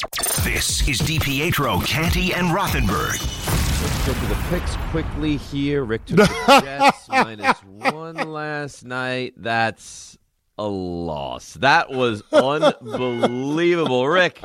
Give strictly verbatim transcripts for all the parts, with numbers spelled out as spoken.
This is DiPietro, Canty, and Rothenberg. Let's go to the picks quickly here. Rick took the Jets minus one last night. That's a loss. That was unbelievable. Rick,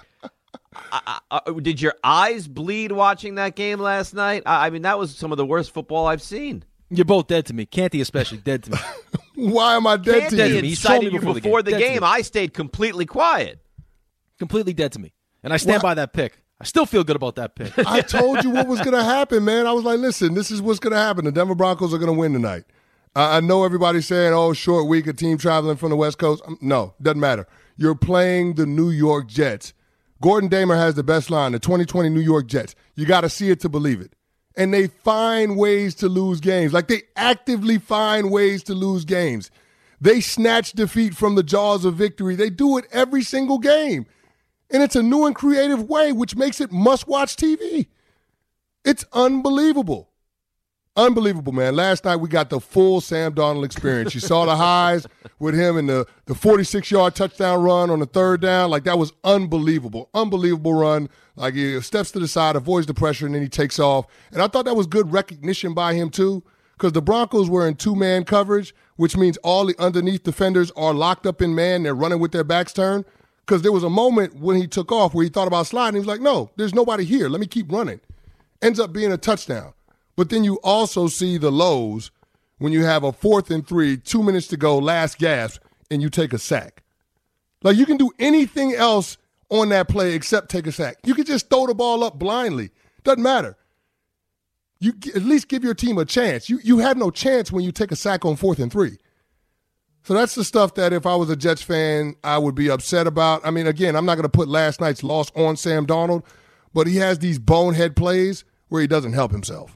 I, I, did your eyes bleed watching that game last night? I, I mean, that was some of the worst football I've seen. You're both dead to me. Canty especially dead to me. Why am I dead Canty to you? Canty incited you before, before the game. The game. I stayed completely quiet. Completely dead to me. And I stand what? by that pick. I still feel good about that pick. I told you what was going to happen, man. I was like, listen, this is what's going to happen. The Denver Broncos are going to win tonight. Uh, I know everybody's saying, oh, short week, a team traveling from the West Coast. Um, no, doesn't matter. You're playing the New York Jets. Gordon Damer has the best line, the twenty twenty New York Jets. You got to see it to believe it. And they find ways to lose games. Like, they actively find ways to lose games. They snatch defeat from the jaws of victory. They do it every single game. And it's a new and creative way, which makes it must-watch T V. It's unbelievable. Unbelievable, man. Last night we got the full Sam Darnold experience. You saw the highs with him and the, the forty-six-yard touchdown run on the third down. Like, that was unbelievable. Unbelievable run. Like, he steps to the side, avoids the pressure, and then he takes off. And I thought that was good recognition by him, too, because the Broncos were in two-man coverage, which means all the underneath defenders are locked up in man. They're running with their backs turned. Because there was a moment when he took off where he thought about sliding. He was like, no, there's nobody here. Let me keep running. Ends up being a touchdown. But then you also see the lows when you have a fourth and three, two minutes to go, last gasp, and you take a sack. Like, you can do anything else on that play except take a sack. You can just throw the ball up blindly. Doesn't matter. You at least give your team a chance. You, you have no chance when you take a sack on fourth and three. So that's the stuff that if I was a Jets fan, I would be upset about. I mean, again, I'm not going to put last night's loss on Sam Darnold, but he has these bonehead plays where he doesn't help himself.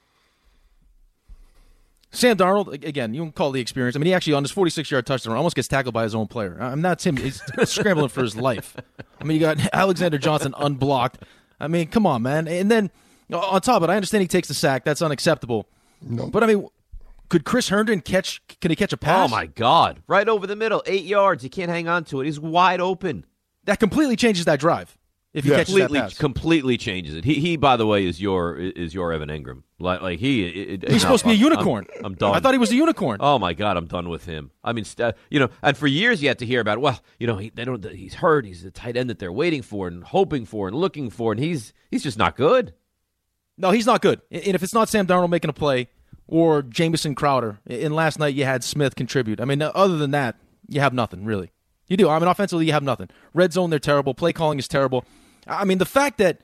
Sam Darnold, again, you can call it the experience. I mean, he actually, on his forty-six-yard touchdown, almost gets tackled by his own player. I mean, that's him. He's scrambling for his life. I mean, you got Alexander Johnson unblocked. I mean, come on, man. And then, on top of it, I understand he takes the sack. That's unacceptable. No. But, I mean, could Chris Herndon catch – can he catch a pass? Oh, my God. Right over the middle, eight yards. He can't hang on to it. He's wide open. That completely changes that drive. If he yeah. catches completely, that pass. completely changes it. He, he, by the way, is your is your Evan Engram. Like, like he, it, he's supposed to be a unicorn. I'm, I'm done. I thought he was a unicorn. Oh my God, I'm done with him. I mean, st- you know, and for years you had to hear about, well, you know, he, they don't. He's hurt. He's the tight end that they're waiting for and hoping for and looking for, and he's he's just not good. No, he's not good. And if it's not Sam Darnold making a play or Jamison Crowder, and last night you had Smith contribute. I mean, other than that, you have nothing really. You do. I mean, offensively, you have nothing. Red zone, they're terrible. Play calling is terrible. I mean, the fact that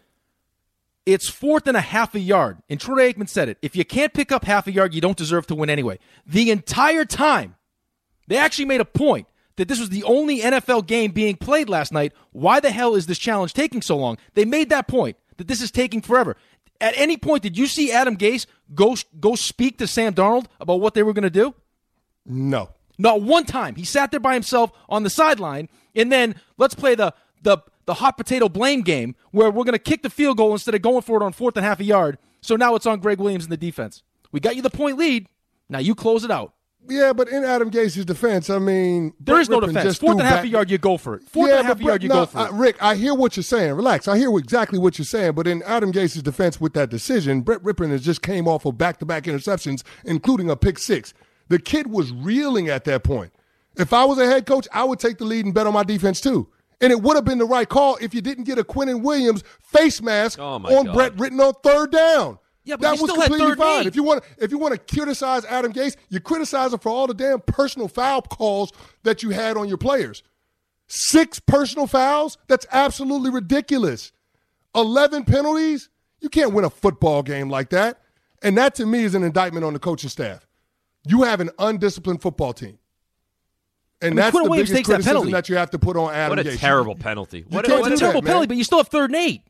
it's fourth and a half a yard, and Troy Aikman said it, if you can't pick up half a yard, you don't deserve to win anyway. The entire time, they actually made a point that this was the only N F L game being played last night. Why the hell is this challenge taking so long? They made that point, that this is taking forever. At any point, did you see Adam Gase go, go speak to Sam Darnold about what they were going to do? No. Not one time. He sat there by himself on the sideline, and then let's play the the the hot potato blame game where we're going to kick the field goal instead of going for it on fourth and half a yard. So now it's on Greg Williams in the defense. We got you the point lead. Now you close it out. Yeah, but in Adam Gase's defense, I mean, there Brett is no Rippon defense. Fourth and half a yard, you go for it. Fourth yeah, and half a yard, you no, go for I, it. Rick, I hear what you're saying. Relax. I hear exactly what you're saying. But in Adam Gase's defense with that decision, Brett Rippon has just came off of back-to-back interceptions, including a pick six. The kid was reeling at that point. If I was a head coach, I would take the lead and bet on my defense too. And it would have been the right call if you didn't get a Quinnen Williams face mask oh on God. Brett Rippon on third down. Yeah, but that you was still had completely third fine. and eight. If you want, if you want to criticize Adam Gase, you criticize him for all the damn personal foul calls that you had on your players. Six personal fouls? That's absolutely ridiculous. Eleven penalties? You can't win a football game like that. And that, to me, is an indictment on the coaching staff. You have an undisciplined football team. And I mean, that's Quinn the Williams biggest takes that criticism penalty. that you have to put on Adam What a Gase. terrible penalty. What, can't what It's a do terrible that, penalty, man. but you still have third and eight.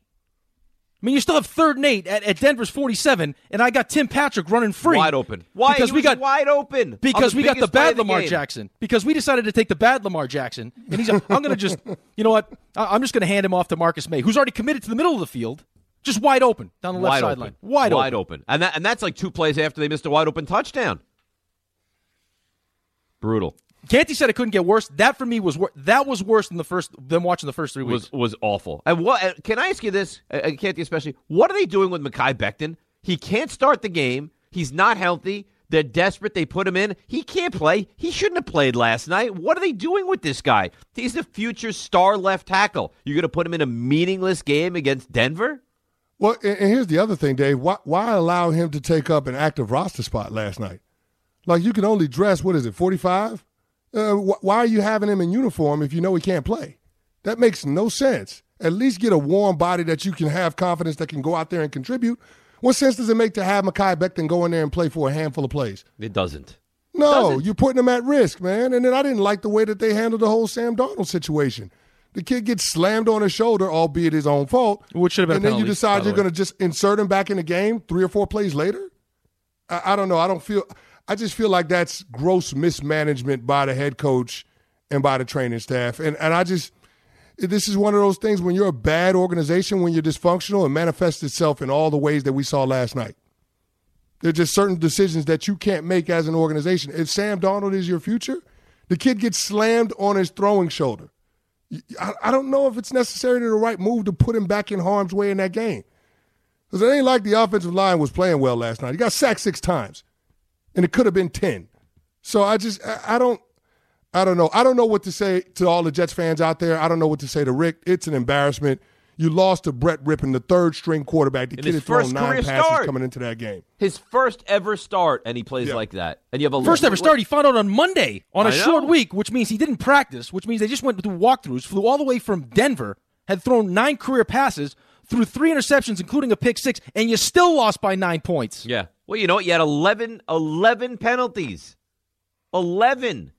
I mean, you still have third and eight at, at Denver's forty-seven, and I got Tim Patrick running free. Wide open. Why? Because he we was got wide open. Because the we got the biggest play bad of the Lamar game. Jackson. Because we decided to take the bad Lamar Jackson, and he's. I'm going to just, you know what? I- I'm just going to hand him off to Marcus May, who's already committed to the middle of the field, just wide open down the left Wide sideline. open. Wide, Wide open. open. And that and that's like two plays after they missed a wide open touchdown. Brutal. Canty said it couldn't get worse. That for me was wor- that was worse than the first than watching the first three weeks. Was was awful. And what can I ask you this, uh, Canty especially? What are they doing with Mekhi Becton? He can't start the game. He's not healthy. They're desperate. They put him in. He can't play. He shouldn't have played last night. What are they doing with this guy? He's the future star left tackle. You're going to put him in a meaningless game against Denver? Well, and and here's the other thing, Dave. Why, why allow him to take up an active roster spot last night? Like, you can only dress, what is it, forty-five? Uh, wh- why are you having him in uniform if you know he can't play? That makes no sense. At least get a warm body that you can have confidence that can go out there and contribute. What sense does it make to have Mekhi Becton go in there and play for a handful of plays? It doesn't. No, It doesn't. you're putting him at risk, man. And then I didn't like the way that they handled the whole Sam Darnold situation. The kid gets slammed on his shoulder, albeit his own fault. Which should have been And a then you penalty, decide by the you're way. going to just insert him back in the game three or four plays later? I, I don't know. I don't feel – I just feel like that's gross mismanagement by the head coach and by the training staff. And and I just – this is one of those things when you're a bad organization, when you're dysfunctional, it manifests itself in all the ways that we saw last night. There are just certain decisions that you can't make as an organization. If Sam Darnold is your future, the kid gets slammed on his throwing shoulder. I, I don't know if it's necessarily the right move to put him back in harm's way in that game. Because it ain't like the offensive line was playing well last night. He got sacked six times, and it could have been ten. So I just, I, I don't, I don't know. I don't know what to say to all the Jets fans out there. I don't know what to say to Rick. It's an embarrassment. You lost to Brett Rippon, the third-string quarterback. The In kid his had thrown first nine career passes start. coming into that game. His first ever start, and he plays Yeah. like that. And you have a First ever start, he found out on Monday on a I know. short week, which means he didn't practice, which means they just went through walkthroughs, flew all the way from Denver, had thrown nine career passes, threw three interceptions, including a pick six, and you still lost by nine points. Yeah. Well, you know what? You had eleven, eleven penalties. eleven.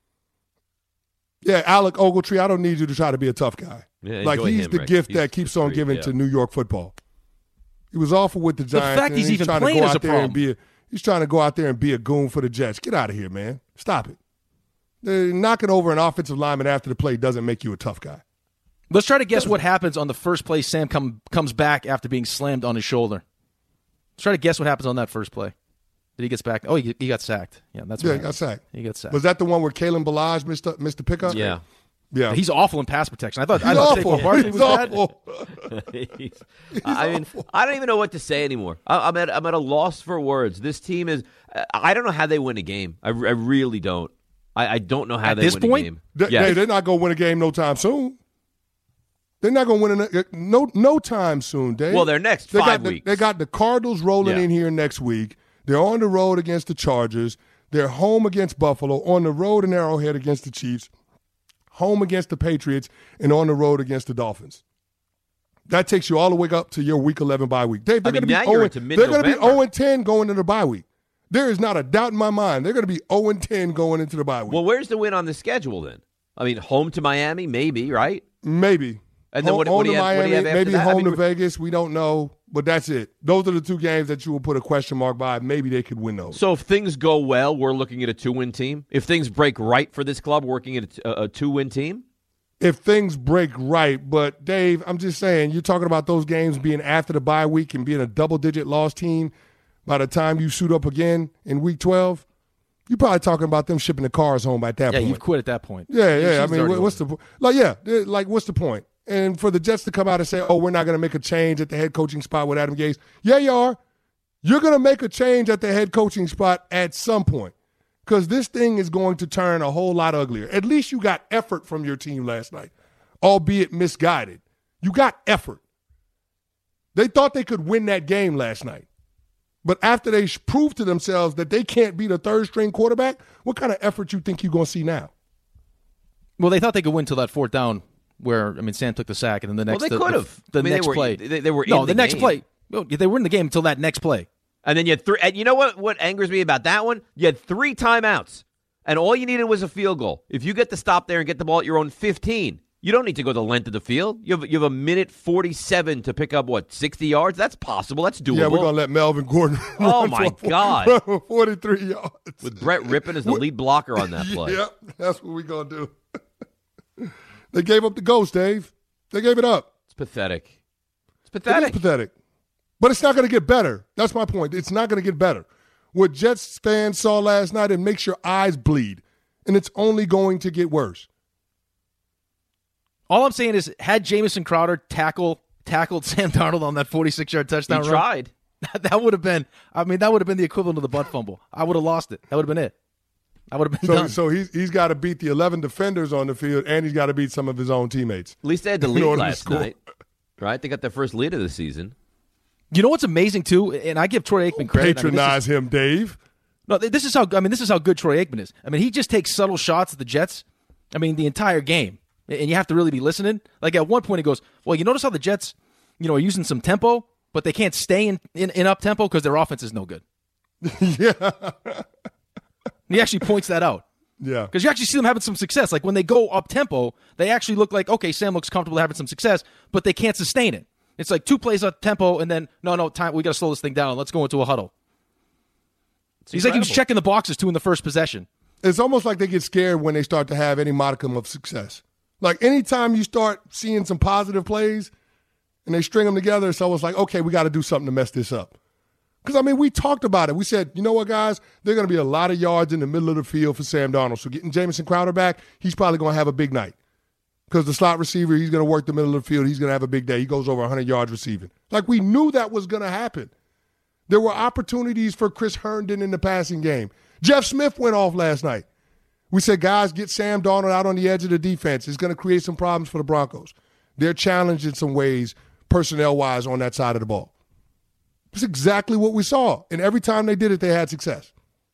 Yeah, Alec Ogletree, I don't need you to try to be a tough guy. Yeah, like, enjoy he's him, the Rick. gift He's that keeps on great, giving yeah. to New York football. He was awful with the Giants. fact and he's even trying playing to go is out a there problem. and be a, he's trying to go out there and be a goon for the Jets. Get out of here, man. Stop it. Uh, knocking over an offensive lineman after the play doesn't make you a tough guy. Let's try to guess what happens on the first play Sam come, comes back after being slammed on his shoulder. Let's try to guess what happens on that first play. Did he get back? Oh, he, he got sacked. Yeah, that's Yeah, what he got happened. sacked. He got sacked. Was that the one where Kalen Balaj missed, up, missed the pickup? Yeah. Yeah. He's awful in pass protection. I thought, I He's thought awful. Saquon Barkley He's was bad. awful. He's- I mean, I don't even know what to say anymore. I, I'm at I'm at a loss for words. This team is. I don't know how they win a game. I, I really don't. I, I don't know how At they this win point? a game. They, Yes. they- they're not going to win a game no time soon. They're not going to win a, no no time soon, Dave. Well, their next they five got the, weeks. They got the Cardinals rolling Yeah. in here next week. They're on the road against the Chargers. They're home against Buffalo, on the road in Arrowhead against the Chiefs, home against the Patriots, and on the road against the Dolphins. That takes you all the way up to your Week eleven bye week. Dave, they're I mean, going to now be you're oh, into they're going to be mid-November. oh and ten going into the bye week. There is not a doubt in my mind. They're going to be oh and ten going into the bye week. Well, where's the win on the schedule then? I mean, home to Miami, maybe, right? Maybe. And then home, what- home what do to you have- what do you Miami, have after maybe that? I home mean, to we're- Vegas. We don't know, but that's it. Those are the two games that you will put a question mark by. Maybe they could win those. So if things go well, we're looking at a two-win team. If things break right for this club, we're working at a, a two-win team. If things break right, but Dave, I'm just saying, you're talking about those games being after the bye week and being a double-digit loss team by the time you suit up again in Week twelve. You're probably talking about them shipping the cars home at that Yeah, point. you've quit at that point. Yeah, yeah. I She's mean, already what- what's over. the like? Yeah, eh, like what's the point? And for the Jets to come out and say, "Oh, we're not going to make a change at the head coaching spot with Adam Gase." Yeah, you are. You're going to make a change at the head coaching spot at some point because this thing is going to turn a whole lot uglier. At least you got effort from your team last night, albeit misguided. You got effort. They thought they could win that game last night. But after they proved to themselves that they can't beat a third-string quarterback, what kind of effort you think you're going to see now? Well, they thought they could win till that fourth down where, I mean, Sam took the sack, and then the next Well, they the- could have. The, I mean, they next were- play. they- they were No, in the, the next game. play. Well, they were in the game until that next play. And then you had three. And you know what? What angers me about that one? You had three timeouts, and all you needed was a field goal. If you get to stop there and get the ball at your own fifteen, you don't need to go the length of the field. You have you have a minute forty-seven to pick up what sixty yards. That's possible. That's doable. Yeah, we're going to let Melvin Gordon Oh, run my for, God. run for forty-three yards. With Brett Rippon as the lead blocker on that play. Yep, that's what we're going to do. They gave up the ghost, Dave. They gave it up. It's pathetic. It's It is pathetic. pathetic. But it's not going to get better. That's my point. It's not going to get better. What Jets fans saw last night, it makes your eyes bleed. and it's only going to get worse. All I'm saying is, had Jamison Crowder tackle tackled Sam Darnold on that forty-six-yard touchdown He run, tried. that would have been, I mean, that would have been the equivalent of the butt fumble. I would have lost it. That would have been it. I would have been So, done. so he's he's got to beat the eleven defenders on the field, and he's got to beat some of his own teammates. At least they had the In lead order to last score. night, right? They got their first lead of the season. You know what's amazing too, and I give Troy Aikman credit. Patronize I mean, him, Dave. No, this is how I mean. This is how good Troy Aikman is. I mean, he just takes subtle shots at the Jets. I mean, the entire game, and you have to really be listening. Like at one point, he goes, "Well, you notice how the Jets, you know, are using some tempo, but they can't stay in in, in up tempo because their offense is no good." Yeah. He actually points that out Yeah. because you actually see them having some success. Like when they go up tempo, they actually look like okay, Sam looks comfortable having some success, but they can't sustain it. It's like two plays up tempo, and then no, no, time. We got to slow this thing down. Let's go into a huddle. It's He's like he was incredible. checking the boxes too in the first possession. It's almost like they get scared when they start to have any modicum of success. Like anytime you start seeing some positive plays and they string them together, it's almost like, okay, we got to do something to mess this up. Because, I mean, we talked about it. We said, you know what, guys? There are going to be a lot of yards in the middle of the field for Sam Darnold. So getting Jamison Crowder back, he's probably going to have a big night. Because the slot receiver, he's going to work the middle of the field. He's going to have a big day. He goes over one hundred yards receiving. Like, we knew that was going to happen. There were opportunities for Chris Herndon in the passing game. Jeff Smith went off last night. We said, guys, get Sam Darnold out on the edge of the defense. It's going to create some problems for the Broncos. They're challenged in some ways, personnel-wise, on that side of the ball. It's exactly what we saw. And every time they did it, they had success.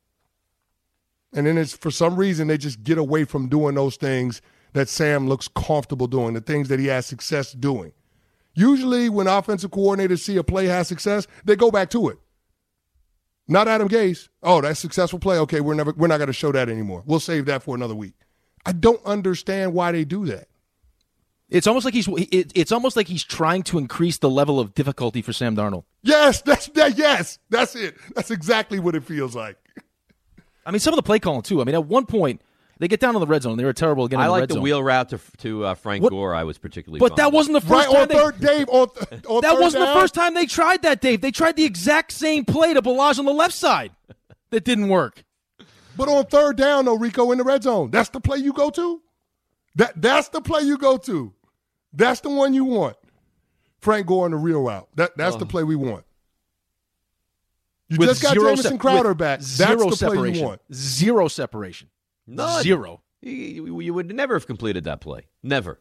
And then it's for some reason they just get away from doing those things that Sam looks comfortable doing, the things that he has success doing. Usually when offensive coordinators see a play has success, they go back to it. Not Adam Gase. Oh, that's a successful play. Okay, we're never we're not going to show that anymore. We'll save that for another week. I don't understand why they do that. It's almost like he's it, it's almost like he's trying to increase the level of difficulty for Sam Darnold. Yes, that's that. Yes, that's it. That's exactly what it feels like. I mean, some of the play calling too. I mean, at one point they get down on the red zone. They were terrible again. I in the like red the zone. wheel route to to uh, Frank What- Gore. I was particularly, but fond that of. wasn't the first Right time. on they, third, Dave. On, th- on that third wasn't down. the first time they tried that, Dave. They tried the exact same play to Balaj on the left side. That didn't work. But on third down, though, Rico, in the red zone, that's the play you go to? That That's the play you go to. That's the one you want. Frank Gore in the real route. That That's Oh. the play we want. You With just got zero Jamison se- Crowder with back. Zero That's the play separation. you want. Zero separation. None. Zero. You, you- you would never have completed that play. Never.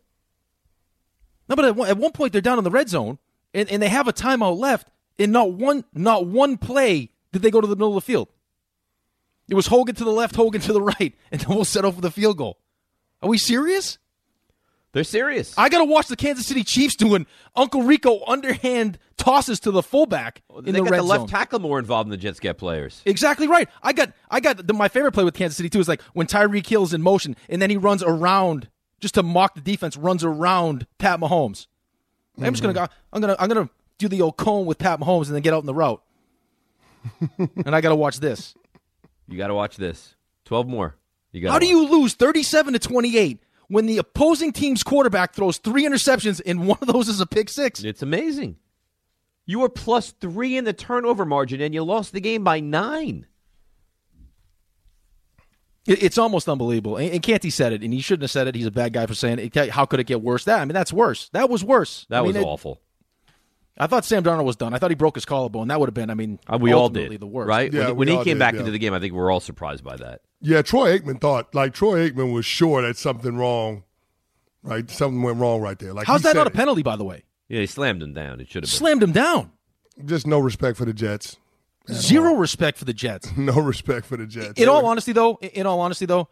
No, but at one, at one point they're down in the red zone and, and they have a timeout left, and not one not one play did they go to the middle of the field. It was Hogan to the left, Hogan to the right, and then we'll settle for the field goal. Are we serious? They're serious. I got to watch the Kansas City Chiefs doing Uncle Rico underhand tosses to the fullback in they the got red the left zone. tackle more involved than the Jets get players. Exactly right. I got I got the, my favorite play with Kansas City too is like when Tyreek Hill is in motion and then he runs around just to mock the defense, runs around Pat Mahomes. Mm-hmm. I'm just gonna go. I'm gonna I'm gonna do the old cone with Pat Mahomes and then get out in the route. And I got to watch this. You got to watch this. Twelve more. You got. How do you lose thirty-seven to twenty-eight when the opposing team's quarterback throws three interceptions and one of those is a pick six? It's amazing. You were plus three in the turnover margin, and you lost the game by nine. It, it's almost unbelievable. And, and Canty said it, and he shouldn't have said it. He's a bad guy for saying it. How could it get worse? That I mean, that's worse. That was worse. That I was mean, it- awful. I thought Sam Darnold was done. I thought he broke his collarbone. That would have been, I mean, Uh, we all ultimately did, the worst. right? Yeah, when we when he all came did, back yeah. into the game, I think we were all surprised by that. Yeah, Troy Aikman thought, like, Troy Aikman was sure that something wrong, right? Something went wrong right there. Like, How's he that said not a it. penalty, by the way? Yeah, he slammed him down. It should have been. Slammed him down. Just no respect for the Jets. Zero respect for the Jets. No respect for the Jets. In all honesty, though, in all honesty, though,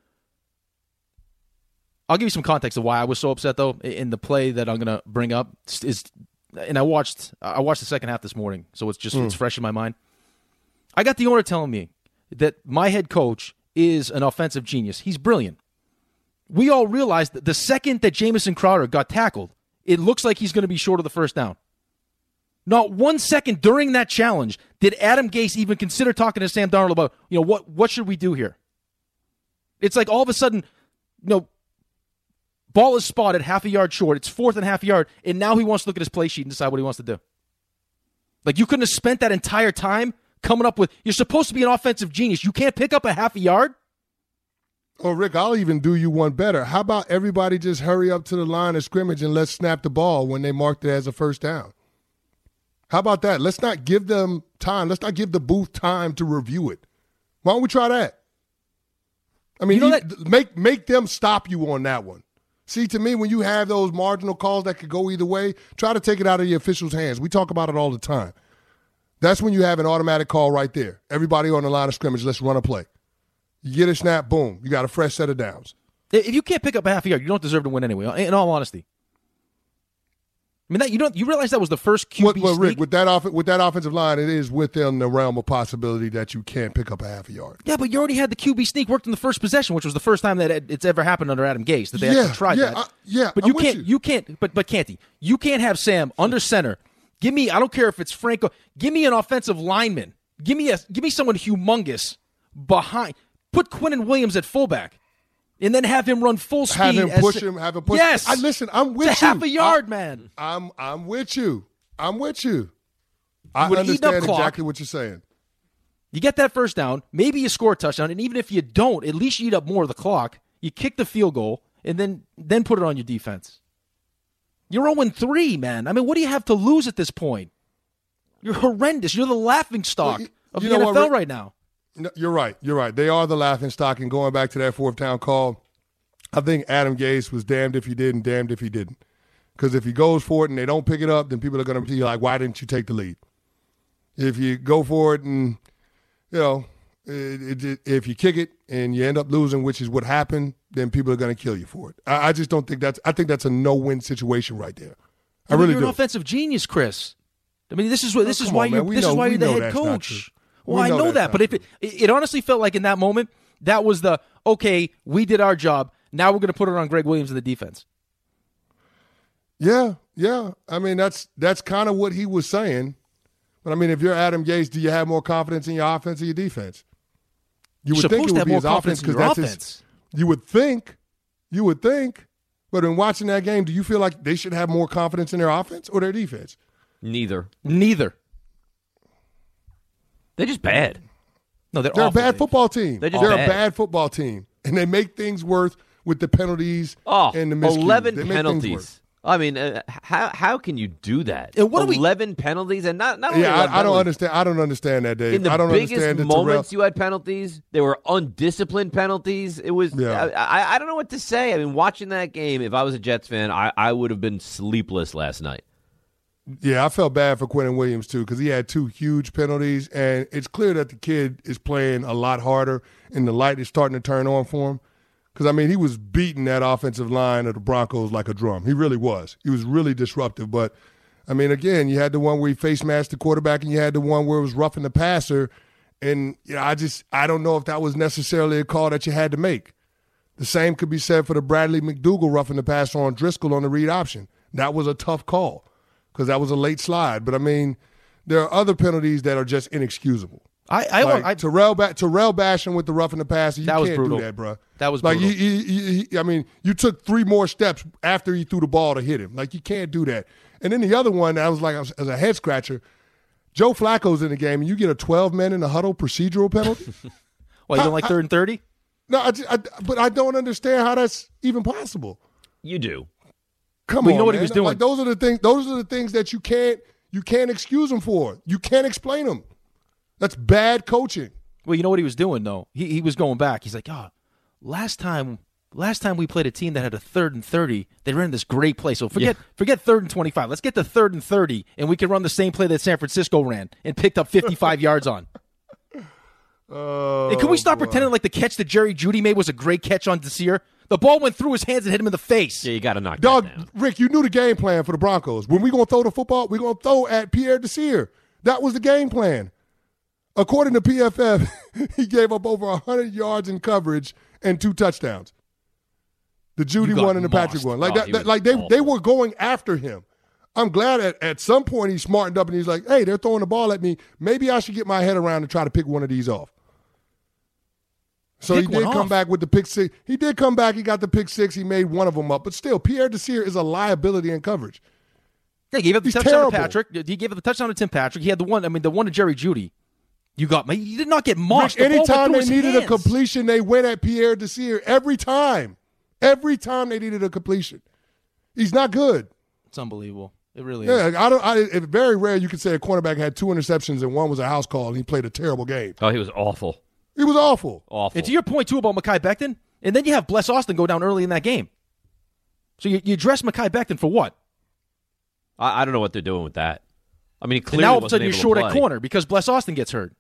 I'll give you some context of why I was so upset, though, in the play that I'm going to bring up. Is, and I watched I watched the second half this morning, so it's just it's fresh in my mind. I got the owner telling me that my head coach is an offensive genius. He's brilliant. We all realized that the second that Jamison Crowder got tackled, it looks like he's going to be short of the first down. Not one second during that challenge did Adam Gase even consider talking to Sam Darnold about, you know, what what should we do here? It's like all of a sudden, you know, ball is spotted half a yard short. It's fourth and half a yard, and now he wants to look at his play sheet and decide what he wants to do. Like, you couldn't have spent that entire time coming up with, you're supposed to be an offensive genius. You can't pick up a half a yard? Oh, Rick, I'll even do you one better. How about everybody just hurry up to the line of scrimmage and let's snap the ball when they marked it as a first down? How about that? Let's not give them time. Let's not give the booth time to review it. Why don't we try that? I mean, You know you- that- make make them stop you on that one. See, to me, when you have those marginal calls that could go either way, try to take it out of the officials' hands. We talk about it all the time. That's when you have an automatic call right there. Everybody on the line of scrimmage, let's run a play. You get a snap, boom. You got a fresh set of downs. If you can't pick up a half a yard, you don't deserve to win anyway. In all honesty, I mean that you don't. You realize that was the first Q B Well, well, sneak? Rick, with that off- with that offensive line, it is within the realm of possibility that you can't pick up a half a yard. Yeah, but you already had the Q B sneak worked in the first possession, which was the first time that it- it's ever happened under Adam Gase that they Yeah, actually tried yeah, that. I- yeah, but I'm you with can't. you. You can't. But but Canty, you can't have Sam under center. Give me. I don't care if it's Franco. Give me an offensive lineman. Give me a. Give me someone humongous behind. Put Quinnen Williams at fullback, and then have him run full speed. Have him as- push him. Have him push. Yes. I listen. I'm with It's you. a half a yard, I, man. I'm I'm with you. I'm with you. I Would eat up understand clock. exactly what you're saying. You get that first down, maybe you score a touchdown, and even if you don't, at least you eat up more of the clock. You kick the field goal, and then then put it on your defense. You're oh and three, man. I mean, what do you have to lose at this point? You're horrendous. You're the laughing stock Well, you- of you the know N F L what, Rick? right now. No, you're right. You're right. They are the laughing stock. And going back to that fourth down call, I think Adam Gase was damned if he did and damned if he didn't. Because if he goes for it and they don't pick it up, then people are going to be like, why didn't you take the lead? If you go for it and, you know, it, it, if you kick it and you end up losing, which is what happened, then people are going to kill you for it. I, I just don't think that's – I think that's a no-win situation right there. I But really you're do. an offensive genius, Chris. I mean, this is what this Oh, is come why on, you're man. We this is know- why we you're the know head that's not coach. true. Well, We I know know that's that, not but if true. it, it honestly felt like in that moment that was the okay, we did our job. Now we're going to put it on Greg Williams in the defense. Yeah, yeah. I mean, that's that's kind of what he was saying. But I mean, if you're Adam Gase, do you have more confidence in your offense or your defense? You You're would think supposed it to would have be more his offense confidence in because your that's offense. his. You would think, you would think. But in watching that game, do you feel like they should have more confidence in their offense or their defense? Neither. Neither. They're just bad. No, they're, They're awful, a bad Dave. football team. They're They're, just a bad. bad football team, and they make things worth with the penalties Oh, and the miscues. eleven They make things worth. penalties. I mean, uh, how how can you do that? And what do we- eleven penalties and not not only Yeah, eleven I, I don't penalties. understand. I don't understand that, Dave. In the I don't biggest understand that Terrell- moments, you had penalties. They were undisciplined penalties. It was. Yeah. I, I I don't know what to say. I mean, watching that game, if I was a Jets fan, I, I would have been sleepless last night. Yeah, I felt bad for Quinnen Williams, too, because he had two huge penalties, and it's clear that the kid is playing a lot harder, and the light is starting to turn on for him. Because, I mean, he was beating that offensive line of the Broncos like a drum. He really was. He was really disruptive. But, I mean, again, you had the one where he face masked the quarterback, and you had the one where it was roughing the passer. And, you know, I just – I don't know if that was necessarily a call that you had to make. The same could be said for the Bradley McDougal roughing the passer on Driscoll on the read option. That was a tough call because that was a late slide. But, I mean, there are other penalties that are just inexcusable. I I, Like I Terrell, ba- Terrell bashing with the roughing the passer, you That was can't brutal. do that, bro. That was like brutal. you, you, you, you- I mean, you took three more steps after he threw the ball to hit him. Like you can't do that. And then the other one, I was like, as a head scratcher, Joe Flacco's in the game, and you get a twelve men in the huddle procedural penalty. well, you don't like third and thirty? no, I, just- I, but I don't understand how that's even possible. You do. Come Well, on, you know what he man. was doing. Like those are the things. Those are the things that you can't you can't excuse him for. You can't explain them. That's bad coaching. Well, you know what he was doing though. He he was going back. He's like, oh, last time last time we played a team that had a third and thirty, they ran this great play. So forget forget third and twenty five. Let's get to third and thirty, and we can run the same play that San Francisco ran and picked up fifty five yards on. Oh, And can we stop boy. pretending like the catch that Jerry Jeudy made was a great catch on Desir? The ball went through his hands and hit him in the face. Yeah, you got to knock Dog, that down. Rick, you knew the game plan for the Broncos. When we going to throw the football, we're going to throw at Pierre Desir. That was the game plan. According to P F F, he gave up over one hundred yards in coverage and two touchdowns. The Judy You got one and the Patrick mossed. one. Like Oh, that, he that was like they awful. they were going after him. I'm glad at, at some point he smartened up and he's like, hey, they're throwing the ball at me. Maybe I should get my head around and try to pick one of these off. So Pick he did one come off. back with the pick six. He did come back. He got the pick six. He made one of them up. But still, Pierre Desir is a liability in coverage. Yeah, he gave up the He's touchdown terrible. to Patrick. He gave up the touchdown to Tim Patrick. He had the one. I mean, the one to Jerry Jeudy. You got me. You did not get mossed. Rick, The ball went anytime through they his needed hands. a completion, they went at Pierre Desir. Every time. Every time they needed a completion. He's not good. It's unbelievable. It really Yeah, is. I don't. I, it's very rare you could say a cornerback had two interceptions and one was a house call and he played a terrible game. Oh, he was awful. He was awful. Awful. And to your point, too, about Mekhi Becton, and then you have Bless Austin go down early in that game. So you, you dress Mekhi Becton for what? I, I don't know what they're doing with that. I mean, he And clearly now all of a wasn't sudden you're able to short at play. corner because Bless Austin gets hurt.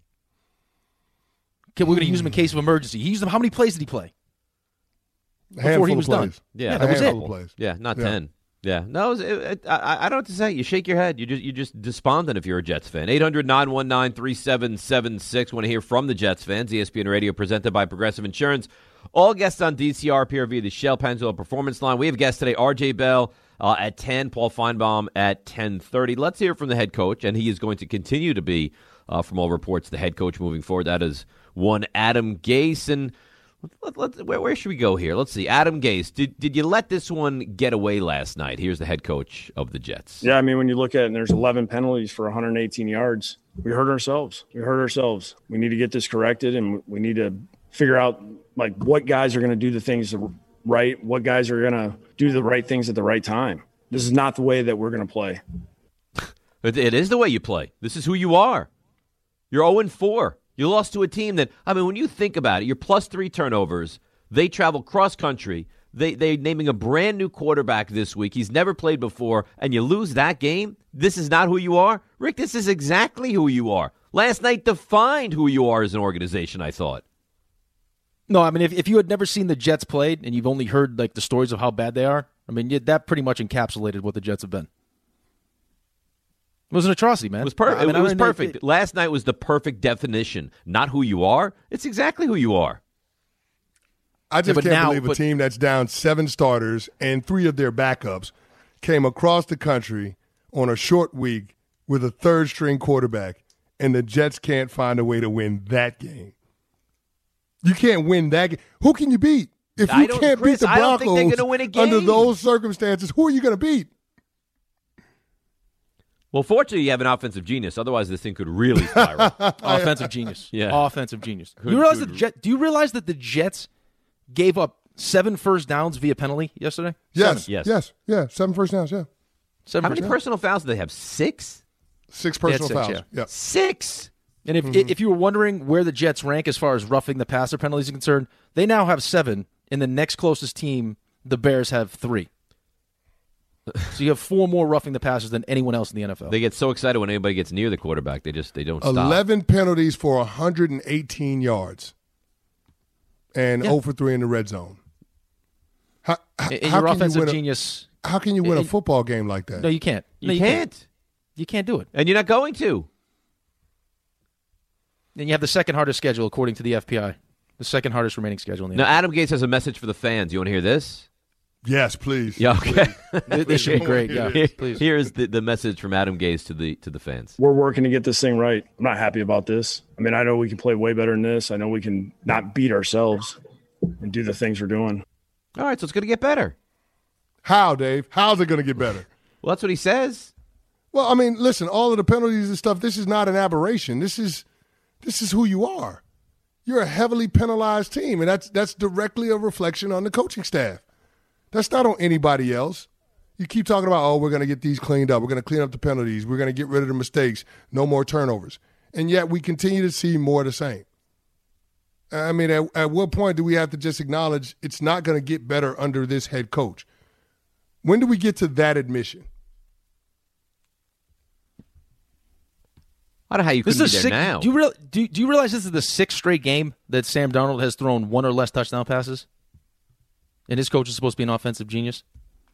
Okay, we're going to use him in case of emergency. He used him. How many plays did he play before he was done? Yeah, Yeah, that was it. handful of plays. Yeah, not Yeah. ten. Yeah, no, it was, it, it, I, I don't know what to say. You shake your head. You just you just despondent if you're a Jets fan. eight hundred, nine one nine, three seven seven six. Want to hear from the Jets fans. E S P N Radio presented by Progressive Insurance. All guests on D C R appear via the Shell Pennzoil Performance Line. We have guests today, R J Bell uh, at ten, Paul Feinbaum at ten thirty. Let's hear from the head coach, and he is going to continue to be, uh, from all reports, the head coach moving forward. That is one Adam Gase. And Let, let, where, where should we go here? Let's see. Adam Gase, did did you let this one get away last night? Here's the head coach of the Jets. Yeah, I mean, when you look at it, and there's eleven penalties for one hundred eighteen yards, we hurt ourselves. We hurt ourselves. We need to get this corrected, and we need to figure out, like, what guys are going to do the things right, what guys are going to do the right things at the right time. This is not the way that we're going to play. It, it is the way you play. This is who you are. You're oh and four. You lost to a team that, I mean, when you think about it, you're plus three turnovers. They travel cross-country. They, they're naming a brand-new quarterback this week. He's never played before, and you lose that game? This is not who you are? Rick, this is exactly who you are. Last night defined who you are as an organization, I thought. No, I mean, if, if you had never seen the Jets played and you've only heard like the stories of how bad they are, I mean, that pretty much encapsulated what the Jets have been. It was an atrocity, man. It was, per- I mean, it was I mean, perfect. it- Last night was the perfect definition. Not who you are. It's exactly who you are. I just but can't now- believe a but- team that's down seven starters and three of their backups came across the country on a short week with a third-string quarterback, and the Jets can't find a way to win that game. You can't win that game. Who can you beat? If I you don't- can't Chris, beat the I don't think they're Broncos gonna win a game. under those circumstances, who are you going to beat? Well, fortunately, you have an offensive genius. Otherwise, this thing could really spiral. offensive genius. Yeah. Offensive genius. You realize that the Jet, do you realize that the Jets gave up seven first downs via penalty yesterday? Yes, Yes. yes, yeah. Seven first downs, yeah. Seven How first many downs. personal fouls do they have? Six? Six They had personal six, fouls. yeah. Yeah. Six? And if if you were wondering where the Jets rank as far as roughing the passer penalties are concerned, they now have seven, and the next closest team, the Bears, have three. So you have four more roughing the passers than anyone else in the N F L. They get so excited when anybody gets near the quarterback. They just they don't stop. eleven penalties for one hundred eighteen yards and Yeah. zero for three in the red zone. How, and how your can you offensive win a- genius. How can you win a and- football game like that? No, you can't. No, You can't. You can't do it. And you're not going to. And you have the second hardest schedule according to the F P I. The second hardest remaining schedule in the Now, N F L. Adam Gase has a message for the fans. You want to hear this? Yes, please. Yeah, okay. This- This should be great. Yeah, Here- please. Here's the, the message from Adam Gase to the to the fans. We're working to get this thing right. I'm not happy about this. I mean, I know we can play way better than this. I know we can not beat ourselves and do the things we're doing. All right, so it's going to get better. How, Dave? How's it going to get better? Well, that's what he says. Well, I mean, listen, all of the penalties and stuff, this is not an aberration. This is this is who you are. You're a heavily penalized team, and that's that's directly a reflection on the coaching staff. That's not on anybody else. You keep talking about, oh, we're going to get these cleaned up. We're going to clean up the penalties. We're going to get rid of the mistakes. No more turnovers. And yet we continue to see more of the same. I mean, at, at what point do we have to just acknowledge it's not going to get better under this head coach? When do we get to that admission? I don't know how you This couldn't is be a there six, now. Do you, real, do, do you realize this is the sixth straight game that Sam Darnold has thrown one or less touchdown passes? And his coach is supposed to be an offensive genius?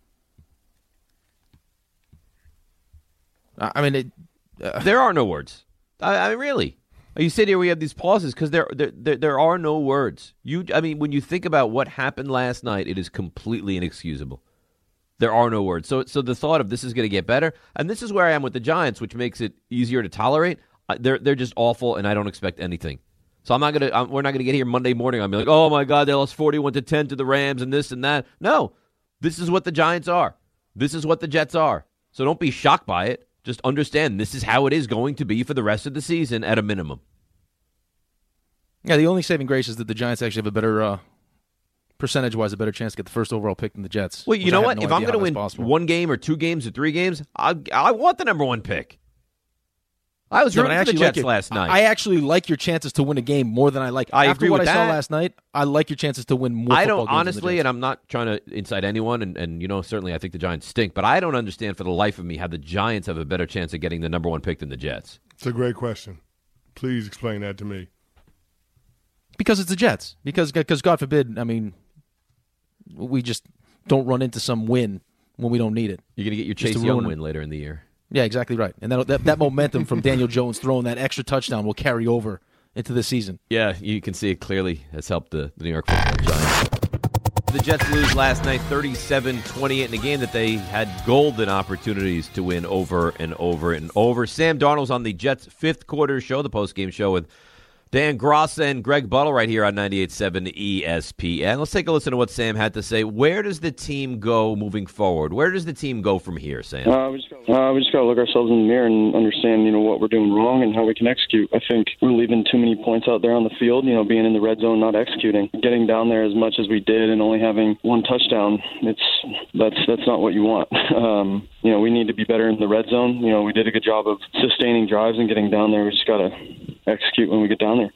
I I mean, it, uh, There are no words. I, I mean, really. You sit here, we have these pauses because there, there, there, there are no words. You, I mean, when you think about what happened last night, it is completely inexcusable. There are no words. So, so the thought of this is going to get better, and this is where I am with the Giants, which makes it easier to tolerate. Uh, they're, they're just awful, and I don't expect anything. So I'm not gonna. I'm, we're not gonna get here Monday morning. I'm be like, oh my God, they lost forty-one to ten to the Rams and this and that. No, this is what the Giants are. This is what the Jets are. So don't be shocked by it. Just understand this is how it is going to be for the rest of the season at a minimum. Yeah, the only saving grace is that the Giants actually have a better, uh, percentage-wise, a better chance to get the first overall pick than the Jets. Well, you know what? No if I'm going to win possible. one game or two games or three games, I I want the number one pick. I was Yeah, rooting I for the actually like Jets your- last night. I actually like your chances to win a game more than I like. I After agree what with I saw that. last night, I like your chances to win more I football don't games than the honestly, Jets. and I'm not trying to incite anyone, and, and you know certainly I think the Giants stink, but I don't understand for the life of me how the Giants have a better chance of getting the number one pick than the Jets. It's a great question. Please explain that to me. Because it's the Jets. Because, because God forbid, I mean, we just don't run into some win when we don't need it. You're going to get your Just Chase to Young ruin it. win later in the year. Yeah, exactly right. And that that, that momentum from Daniel Jones throwing that extra touchdown will carry over into the season. Yeah, you can see it clearly has helped the, the New York Football Giants. The Jets lose last night thirty-seven twenty-eight in a game that they had golden opportunities to win over and over and over. Sam Darnold's on the Jets' fifth quarter show, the postgame show with Dan Grossa and Greg Buttle right here on ninety-eight point seven E S P N. Let's take a listen to what Sam had to say. Where does the team go moving forward? Where does the team go from here, Sam? Uh, we just got uh, we just got to look ourselves in the mirror and understand, you know, what we're doing wrong and how we can execute. I think we're leaving too many points out there on the field. You know, being in the red zone, not executing, getting down there as much as we did, and only having one touchdown. It's that's that's not what you want. Um, you know, we need to be better in the red zone. You know, we did a good job of sustaining drives and getting down there. We just got to execute when we get down there.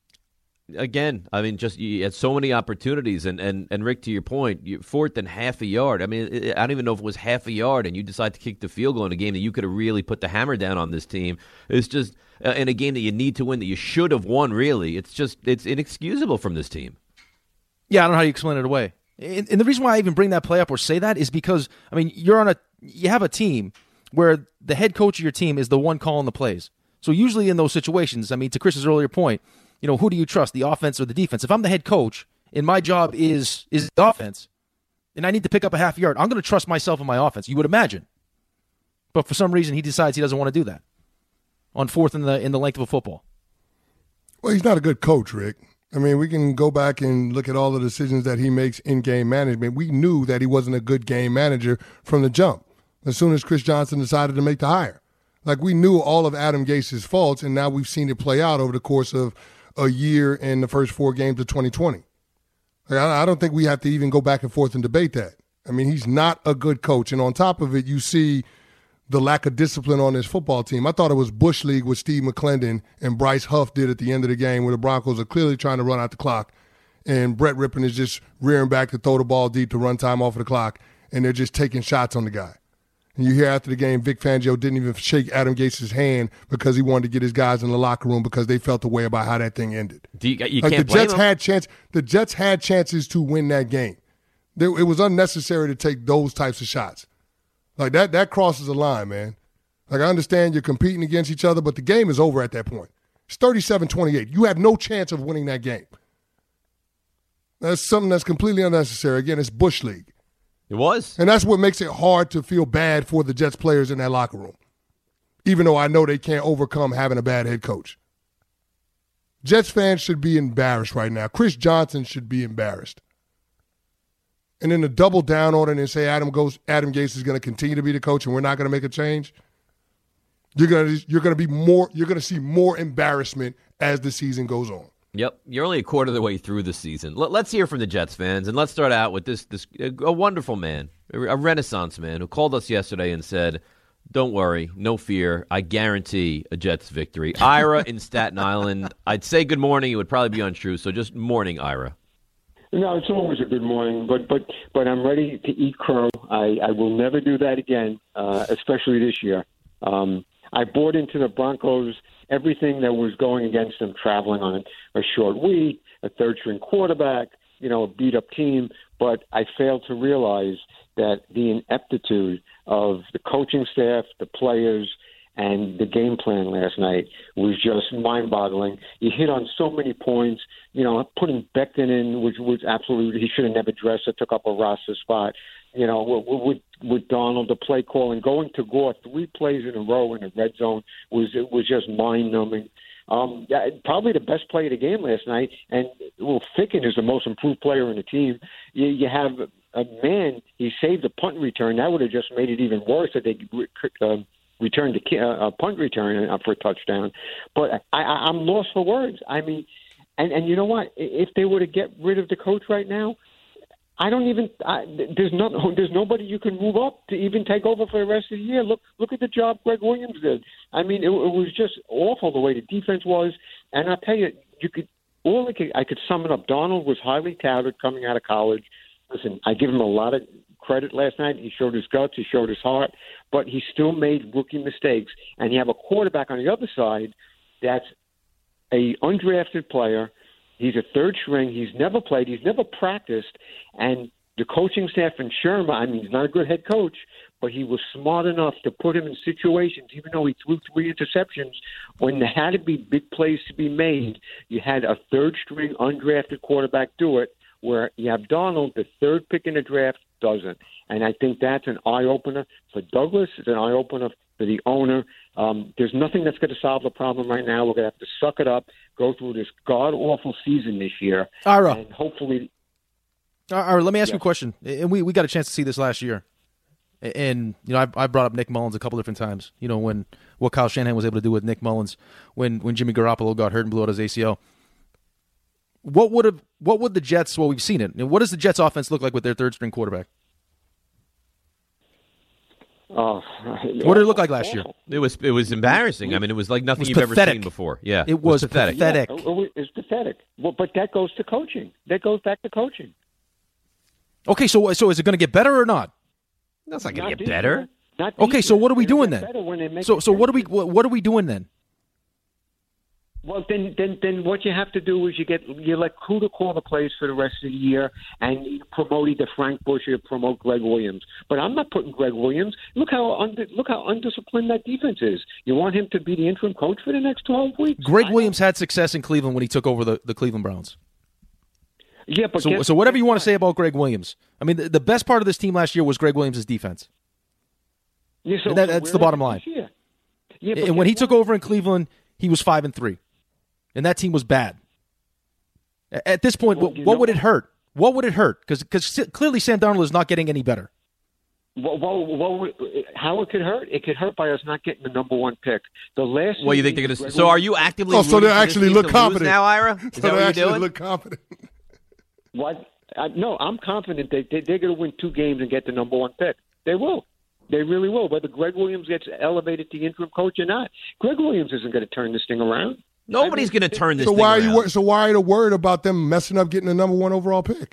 Again, I mean, just you had so many opportunities, and, and, and Rick, to your point, you fourth and half a yard. I mean, I don't even know if it was half a yard, and you decide to kick the field goal in a game that you could have really put the hammer down on this team. It's just uh, in a game that you need to win, that you should have won. Really, it's just it's inexcusable from this team. Yeah, I don't know how you explain it away. And, and the reason why I even bring that play up or say that is because, I mean, you're on a you have a team where the head coach of your team is the one calling the plays. So usually in those situations, I mean, to Chris's earlier point, you know, who do you trust, the offense or the defense? If I'm the head coach and my job is is the offense, and I need to pick up a half yard, I'm going to trust myself and my offense, you would imagine. But for some reason, he decides he doesn't want to do that on fourth in the in the length of a football. Well, he's not a good coach, Rick. I mean, we can go back and look at all the decisions that he makes in game management. We knew that he wasn't a good game manager from the jump as soon as Chris Johnson decided to make the hire. Like, we knew all of Adam Gase's faults, and now we've seen it play out over the course of a year in the first four games of twenty twenty. Like, I don't think we have to even go back and forth and debate that. I mean, he's not a good coach. And on top of it, you see the lack of discipline on his football team. I thought it was Bush League what Steve McClendon and Bryce Huff did at the end of the game, where the Broncos are clearly trying to run out the clock, and Brett Rippon is just rearing back to throw the ball deep to run time off of the clock, and they're just taking shots on the guy. And you hear after the game, Vic Fangio didn't even shake Adam Gase's hand because he wanted to get his guys in the locker room because they felt the way about how that thing ended. Do you, you like can't the blame Jets him. had chance. The Jets had chances to win that game. They, it was unnecessary to take those types of shots. Like that, that crosses a line, man. Like, I understand you're competing against each other, but the game is over at that point. It's thirty-seven twenty-eight. You have no chance of winning that game. That's something that's completely unnecessary. Again, it's Bush League. It was. And that's what makes it hard to feel bad for the Jets players in that locker room, even though I know they can't overcome having a bad head coach. Jets fans should be embarrassed right now. Chris Johnson should be embarrassed. And then to double down on it and say Adam goes, Adam Gase is going to continue to be the coach and we're not going to make a change, you're going to you're going to be more you're going to see more embarrassment as the season goes on. Yep, you're only a quarter of the way through the season. Let, let's hear from the Jets fans, and let's start out with this this a wonderful man, a Renaissance man who called us yesterday and said, "Don't worry, no fear. I guarantee a Jets victory." Ira in Staten Island. I'd say good morning. It would probably be untrue, so just morning, Ira. No, it's always a good morning, but but but I'm ready to eat crow. I, I will never do that again, uh, especially this year. Um, I bought into the Broncos everything that was going against them, traveling on a short week, a third-string quarterback, you know, a beat-up team. But I failed to realize that the ineptitude of the coaching staff, the players, and the game plan last night was just mind-boggling. You hit on so many points. You know, putting Becton in, which was absolutely, he should have never dressed it, took up a roster spot. You know, with, with Donald, the play call, and going to Gore three plays in a row in the red zone was it was just mind-numbing. Um, yeah, probably the best play of the game last night. And, well, Ficken is the most improved player in the team. You, you have a man, he saved a punt return. That would have just made it even worse if they uh, returned a, a punt return for a touchdown. But I, I, I'm lost for words. I mean, and, and you know what? If they were to get rid of the coach right now, I don't even. I, there's no. There's nobody you can move up to even take over for the rest of the year. Look. Look at the job Greg Williams did. I mean, it, it was just awful the way the defense was. And I'll tell you, you could. All I could, I could sum it up. Donald was highly touted coming out of college. Listen, I give him a lot of credit last night. He showed his guts. He showed his heart. But he still made rookie mistakes. And you have a quarterback on the other side that's a undrafted player. He's a third string. He's never played. He's never practiced. And the coaching staff in Sherman, I mean, he's not a good head coach, but he was smart enough to put him in situations, even though he threw three interceptions, when there had to be big plays to be made, you had a third string undrafted quarterback do it, where you have Donald, the third pick in the draft, doesn't. And I think that's an eye-opener for Douglas. It's an eye-opener for the owner. Um, there's nothing that's going to solve the problem right now. We're going to have to suck it up, go through this god-awful season this year. Ira. And hopefully... Ira, let me ask yeah. you a question. And we, we got a chance to see this last year. And, you know, I, I brought up Nick Mullins a couple different times, you know, when what Kyle Shanahan was able to do with Nick Mullins when, when Jimmy Garoppolo got hurt and blew out his A C L. What would have what would the Jets, well, we've seen it. And what does the Jets offense look like with their third string quarterback? Oh, what did it look like last year? It was it was embarrassing. I mean, it was like nothing was you've pathetic. ever seen before. Yeah, It was pathetic. pathetic. Yeah, it was- it's pathetic. Well, but that goes to coaching. That goes back to coaching. Okay, so so is it going to get better or not? That's not going Not to get this better. year. Not this Okay, so year. what are we It'll doing get then? better when they make So the so what are we changes. what what are we doing then? Well, then, then, then, what you have to do is you get you let Kuda call the plays for the rest of the year, and you promote either Frank Bush or promote Greg Williams. But I'm not putting Greg Williams. Look how under, look how undisciplined that defense is. You want him to be the interim coach for the next twelve weeks? Greg I- Williams had success in Cleveland when he took over the, the Cleveland Browns. Yeah, but So guess- so whatever you want to say about Greg Williams, I mean the, the best part of this team last year was Greg Williams' defense. Yeah, so that- that's where the is bottom it line. this year? Yeah, but And when he guess took what? over in Cleveland, he was five and three, and that team was bad. A- At this point, Well, what, you what know would it what? hurt? What would it hurt? Because clearly Sam Darnold is not getting any better. Well, well, well, how it could hurt? It could hurt by us not getting the number one pick. The last. Well, you think they're going to? So, are you actively? Oh, so rooting they for this actually team look to lose confident. now, Ira? Is So that they what you're actually doing? look confident. What? I, no, I'm confident they, they they're going to win two games and get the number one pick. They will. They really will. Whether Greg Williams gets elevated to interim coach or not, Greg Williams isn't going to turn this thing around. Nobody's going to turn this. So thing why are around. you wor- so why are you worried about them messing up getting the number one overall pick?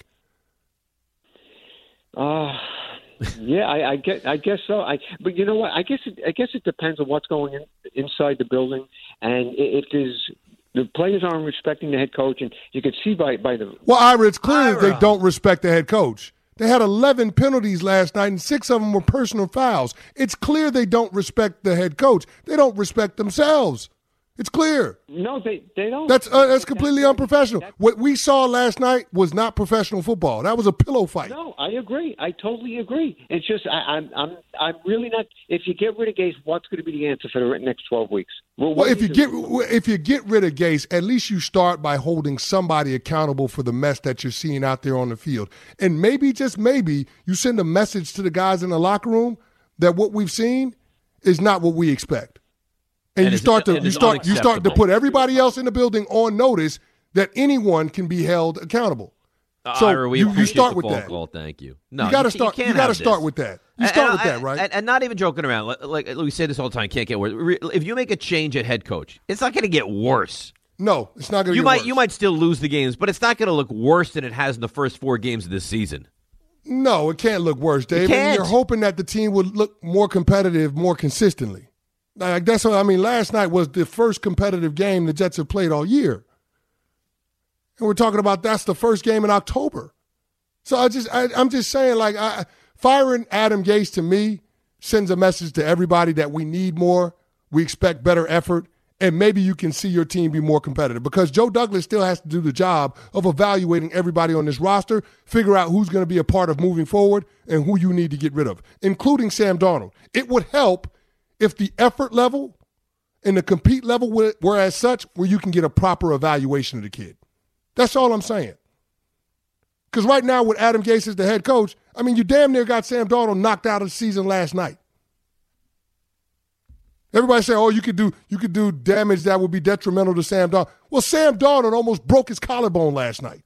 Uh, yeah, I, I guess I guess so. I but you know what? I guess it, I guess it depends on what's going in, inside the building, and i- if there's the players aren't respecting the head coach, and you could see by by the Well, Ira, it's clear that they Ira. don't respect the head coach. They had eleven penalties last night, and six of them were personal fouls. It's clear they don't respect the head coach. They don't respect themselves. It's clear. no, they they don't. That's uh, that's completely That's- unprofessional. that's- What we saw last night was not professional football. That was a pillow fight. No, I agree. I totally agree. It's just I, I'm I'm I'm really not. If you get rid of Gase, what's going to be the answer for the next twelve weeks? Well, what Well, if do you do? get if you get rid of Gase, at least you start by holding somebody accountable for the mess that you're seeing out there on the field. And maybe, just maybe, you send a message to the guys in the locker room that what we've seen is not what we expect. And, And you it's- start to and you it's start you start to unacceptable. put everybody else in the building on notice that anyone can be held accountable. So Ira, we you, you appreciate start the with phone that. call. Thank you. No, you got to ca- start. You, can't got to have start this. with that. You And- start and with I- that, right? And, and not even joking around. Like, like we say this all the time, can't get worse. Re- If you make a change at head coach, it's not going to get worse. no, it's not going to. You get might worse. you might still lose the games, but it's not going to look worse than it has in the first four games of this season. No, it can't look worse, Dave. And can't. you're hoping that the team would look more competitive more consistently. Like that's what I mean. Last night was the first competitive game the Jets have played all year, and we're talking about that's the first game in October. So I just, I, I'm just saying, like, I, firing Adam Gase to me sends a message to everybody that we need more, we expect better effort, and maybe you can see your team be more competitive because Joe Douglas still has to do the job of evaluating everybody on this roster, figure out who's going to be a part of moving forward and who you need to get rid of, including Sam Darnold. It would help if the effort level and the compete level were, were as such where you can get a proper evaluation of the kid. That's all I'm saying. Because right now with Adam Gase as the head coach, I mean, you damn near got Sam Darnold knocked out of the season last night. Everybody say, "Oh, you could do you could do damage that would be detrimental to Sam Darnold." Well, Sam Darnold almost broke his collarbone last night.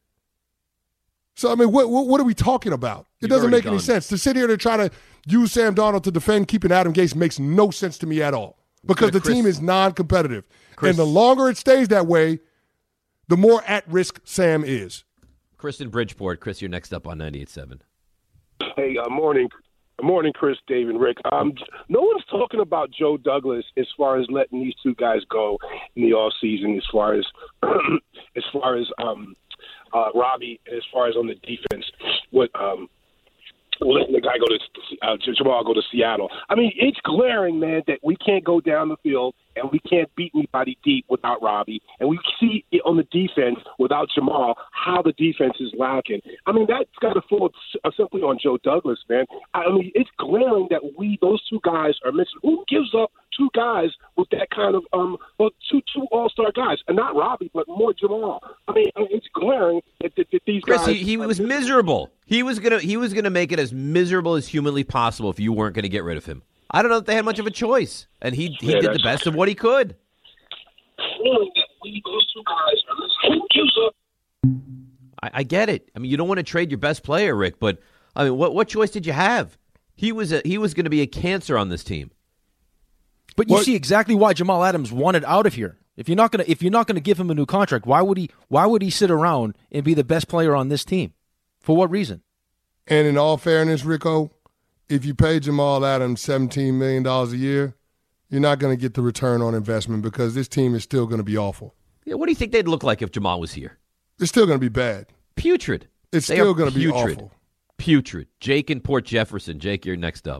So I mean, what what, what are we talking about? It You've doesn't make already any gone. sense to sit here to try to use Sam Darnold to defend keeping Adam Gase makes no sense to me at all because the Chris- team is non-competitive, Chris- and the longer it stays that way, the more at risk Sam is. Chris in Bridgeport. Chris, you're next up on ninety-eight point seven. Hey, uh, morning. Morning, Chris, Dave, and Rick. Um, no one's talking about Joe Douglas as far as letting these two guys go in the off season. As far as as far as um, uh, Robbie, and as far as on the defense, what um, letting the guy go to uh, Jamal go to Seattle. I mean, it's glaring, man, that we can't go down the field and we can't beat anybody deep without Robbie, and we see it on the defense without Jamal how the defense is lacking. I mean, that's got to fall simply on Joe Douglas, man. I mean, it's glaring that we those two guys are missing. Who gives up two guys with that kind of um, well, two two All Star guys, and not Robbie, but more Jamal? I mean, it's glaring that, that, that these Chris, guys. he, he are was missing. miserable. He was gonna he was gonna make it as miserable as humanly possible if you weren't gonna get rid of him. I don't know if they had much of a choice, and he he Yeah, did the that's- best of what he could. Glaring that we those two guys are missing. Who gives up? I, I get it. I mean, you don't want to trade your best player, Rick, but I mean, what what choice did you have? He was a, he was going to be a cancer on this team. But you What- see exactly why Jamal Adams wanted out of here. If you're not gonna if you're not gonna give him a new contract, why would he why would he sit around and be the best player on this team? For what reason? And in all fairness, Rico, if you pay Jamal Adams seventeen million dollars a year, you're not going to get the return on investment because this team is still going to be awful. Yeah, what do you think they'd look like if Jamal was here? It's still going to be bad. Putrid. It's They still are going to be putrid. awful. Putrid. Jake in Port Jefferson. Jake, you're next up.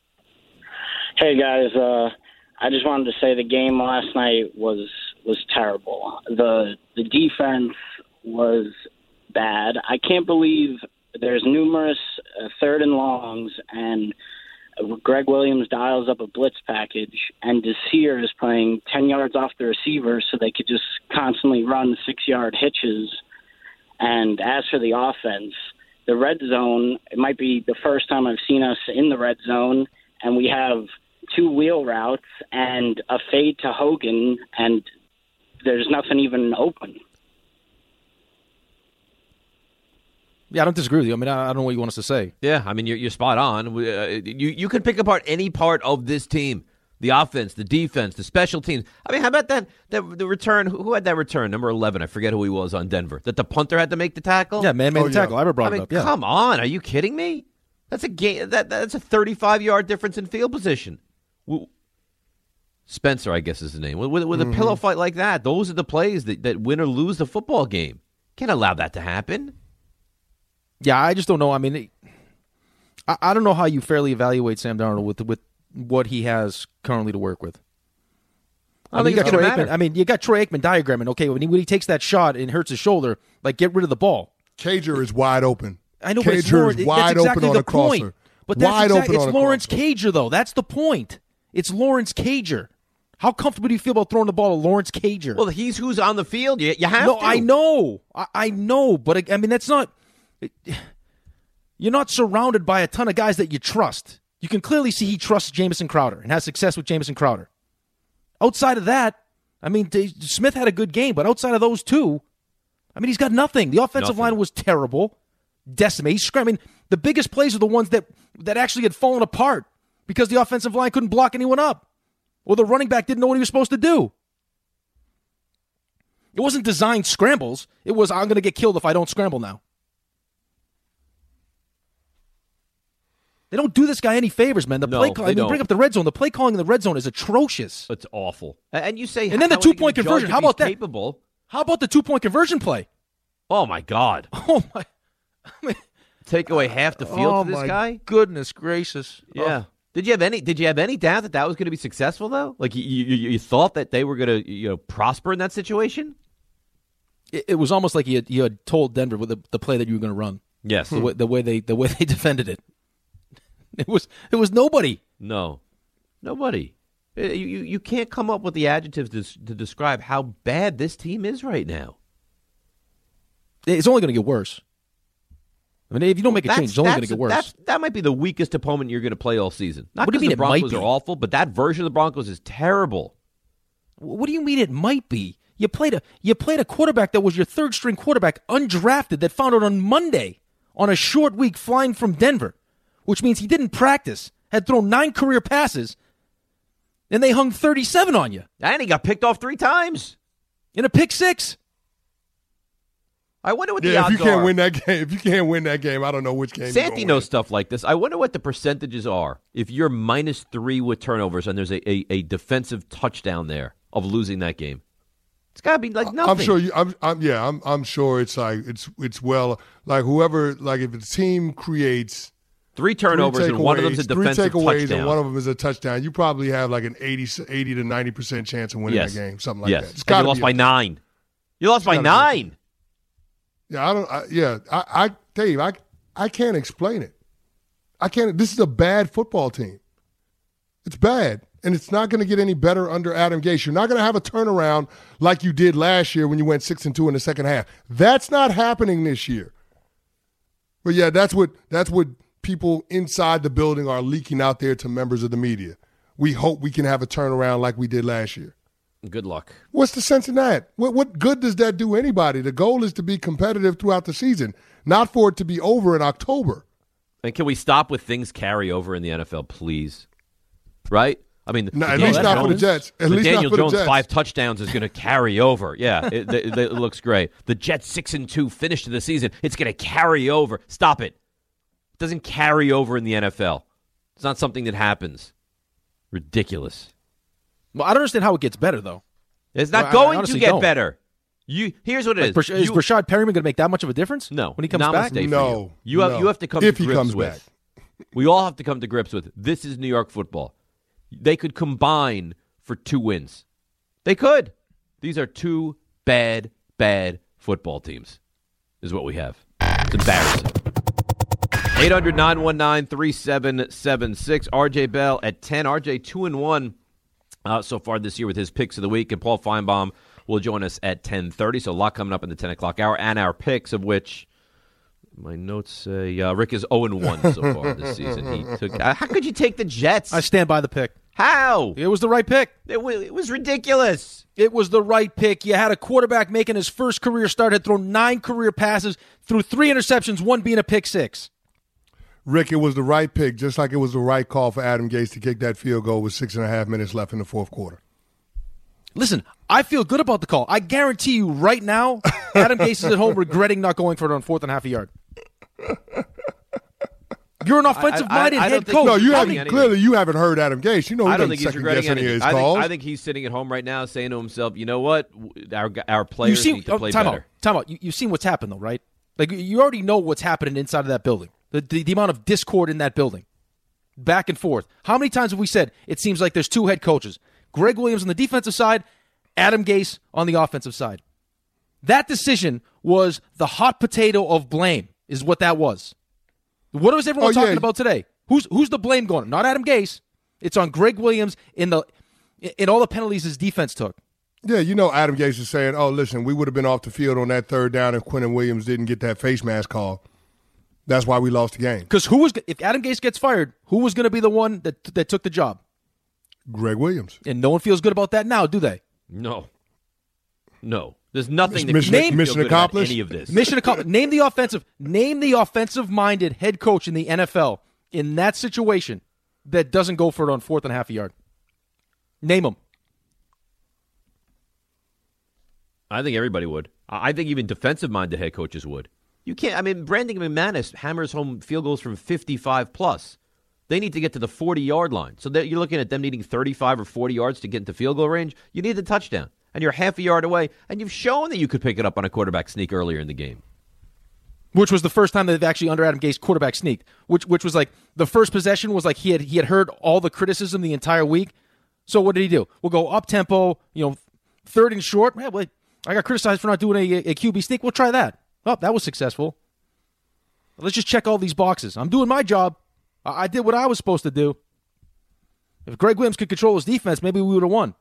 Hey guys, uh, I just wanted to say the game last night was was terrible. The the defense was bad. I can't believe there's numerous uh, third and longs, and Greg Williams dials up a blitz package, and Desir is playing ten yards off the receiver so they could just constantly run six yard hitches. And as for the offense, the red zone, it might be the first time I've seen us in the red zone, and we have two wheel routes and a fade to Hogan, and there's nothing even open. Yeah, I don't disagree with you. I mean, I, I don't know what you want us to say. Yeah, I mean, you're, you're spot on. We, uh, you you can pick apart any part of this team: the offense, the defense, the special teams. I mean, how about that? That the return. Who, who had that return? Number eleven. I forget who he was on Denver. That the punter had to make the tackle. Yeah, man made Oh, the yeah. tackle. I ever brought I mean, it up. Yeah. come on. Are you kidding me? That's a game. That that's a thirty-five yard difference in field position. W- Spencer, I guess is his name. With, with, with a pillow fight like that, those are the plays that, that win or lose the football game. Can't allow that to happen. Yeah, I just don't know. I mean, it, I, I don't know how you fairly evaluate Sam Darnold with with what he has currently to work with. I I mean, think you it's got Troy gonna Aikman. matter. I mean, you got Troy Aikman diagramming. Okay, when he when he takes that shot and hurts his shoulder, like get rid of the ball. Cager is wide open. I know, but it's Cager Lawrence, is wide that's exactly open on the a crosser. point. But that's wide exact- open it's on a Lawrence crosser. Cager, though. That's the point. It's Lawrence Cager. How comfortable do you feel about throwing the ball to Lawrence Cager? Well, he's who's on the field. You, you have no, to. I know, I, I know, but I mean that's not. It, you're not surrounded by a ton of guys that you trust. You can clearly see he trusts Jamison Crowder and has success with Jamison Crowder. Outside of that, I mean, D- Smith had a good game, but outside of those two, I mean, he's got nothing. The offensive Nothing. line was terrible, decimated. He's screaming. The biggest plays are the ones that that actually had fallen apart because the offensive line couldn't block anyone up, or the running back didn't know what he was supposed to do. It wasn't designed scrambles. It was, I'm going to get killed if I don't scramble now. They don't do this guy any favors, man. The No, play call, they I mean, don't. bring up the red zone. The play calling in the red zone is atrocious. It's awful. And you say, And then the how are they two-point gonna judge conversion. if How he's about that? Capable. How about the two-point conversion play? Oh my God! Oh, my. I mean, Take away half the field oh, for this my guy. goodness gracious. Yeah. Did you have any? Did you have any doubt that that was going to be successful though? Like you, you, you thought that they were going to, you know, prosper in that situation? It, it was almost like you had, you had told Denver with the, the play that you were going to run. Yes. The way, the way they the way they defended it. It was it was nobody. No. Nobody. Uh, You, you you can't come up with the adjectives to, s- to describe how bad this team is right now. It's only going to get worse. I mean, if you don't make a That's- change, it's only going to that's- get worse. that's- That might be the weakest opponent you're going to play all season. Not What do you because mean the it might Broncos be? are awful, but that version of the Broncos is terrible. What do you mean it might be? You played a you played a quarterback that was your third string quarterback, undrafted, that found out on Monday on a short week flying from Denver, which means he didn't practice, had thrown nine career passes, and they hung thirty-seven on you And he got picked off three times. in a pick six. I wonder what the Yeah, if odds you can't are. win that game, if you can't win that game, I don't know which game. you're Santi gonna knows win. stuff like this. I wonder what the percentages are if you're minus three with turnovers and there's a, a, a defensive touchdown there of losing that game. It's got to be like nothing. I'm sure you. I'm, I'm. Yeah. I'm. I'm sure it's like it's. It's well. Like whoever. Like if the team creates Three turnovers three and one of them's a takeaways- three defensive takeaways touchdown. and one of them is a touchdown, you probably have like an eighty, eighty to ninety percent chance of winning yes. that game. Something like yes. that. It's And gotta you lost be by up. nine. You lost by gotta be nine. Yeah. I don't. I, yeah. I. I. Dave. I. I can't explain it. I can't. This is a bad football team. It's bad. And it's not going to get any better under Adam Gase. You're not going to have a turnaround like you did last year when you went six and two in the second half. That's not happening this year. But yeah, that's what that's what people inside the building are leaking out there to members of the media. We hope we can have a turnaround like we did last year. Good luck. What's the sense in that? What what good does that do anybody? The goal is to be competitive throughout the season, not for it to be over in October. And can we stop with things carry over in the N F L, please? Right? I mean, No, the at Daniel least not for the Jones- Jets. At the least not Daniel for the Jones Jets. five touchdowns is going to carry over. Yeah, it, it, it looks great. The Jets six and two finish to the season. It's going to carry over. Stop it. It doesn't carry over in the N F L. It's not something that happens. Ridiculous. Well, I don't understand how it gets better, though. It's not Well, I- I going to honestly get don't. better. You here's what it Like, is. Brash- is You- Rashad Perryman going to make that much of a difference? No, when he comes namaste back. for No, you. You have no. you have to come If to he grips comes with. back. We all have to come to grips with this is New York football. They could combine for two wins. They could. These are two bad, bad football teams. Is what we have. It's embarrassing. eight hundred, nine one nine, three seven seven six. R J Bell at ten. R J two and one uh, so far this year with his picks of the week, and Paul Feinbaum will join us at ten thirty. So a lot coming up in the ten o'clock hour, and our picks, of which my notes say uh, Rick is oh and one so far this season. He took. Uh, how could you take the Jets? I stand by the pick. How? It was the right pick. It was, it was ridiculous. It was the right pick. You had a quarterback making his first career start, had thrown nine career passes, threw three interceptions, one being a pick six. Rick, it was the right pick, just like it was the right call for Adam Gase to kick that field goal with six and a half minutes left in the fourth quarter. Listen, I feel good about the call. I guarantee you right now, Adam Gase is at home regretting not going for it on fourth and a half a yard. You're an offensive-minded I- I- I don't head think- coach. No, you How haven't. many- Clearly, you haven't heard Adam Gase. You know, he I don't doesn't think he's second regretting guess any of anything. his I think, calls. I think he's sitting at home right now saying to himself, you know what? Our our players You've seen, need to oh, play time better. out, time out. You, you've seen what's happened, though, right? Like, you already know what's happening inside of that building. The, the, the amount of discord in that building. Back and forth. How many times have we said it seems like there's two head coaches? Greg Williams on the defensive side, Adam Gase on the offensive side. That decision was the hot potato of blame, is what that was. What was everyone Oh, yeah. talking about today? Who's who's the blame going? Not Adam Gase. It's on Greg Williams in the in all the penalties his defense took. Yeah, you know Adam Gase is saying, oh, listen, we would have been off the field on that third down if Quentin Williams didn't get that face mask call. That's why we lost the game. Because who was if Adam Gase gets fired, who was going to be the one that that took the job? Greg Williams. And no one feels good about that now, do they? No. No. There's nothing that Mission- can make you mission feel good about accomplished? any of this. Mission accomplished. Name the offensive. Name the offensive-minded head coach in the N F L in that situation that doesn't go for it on fourth and a half a yard. Name them. I think everybody would. I I think even defensive-minded head coaches would. You can't. I mean, Brandon McManus hammers home field goals from fifty-five plus. They need to get to the forty-yard line. So that you're looking at them needing thirty-five or forty yards to get into field goal range. You need the touchdown, and you're half a yard away. And you've shown that you could pick it up on a quarterback sneak earlier in the game. Which was the first time that they've actually under Adam Gase quarterback sneaked. Which which was like the first possession was like he had he had heard all the criticism the entire week. So what did he do? We'll go up tempo, you know, third and short. Yeah, well, I got criticized for not doing a, a Q B sneak. We'll try that. Oh, that was successful. Let's just check all these boxes. I'm doing my job. I, I did what I was supposed to do. If Greg Williams could control his defense, maybe we would have won.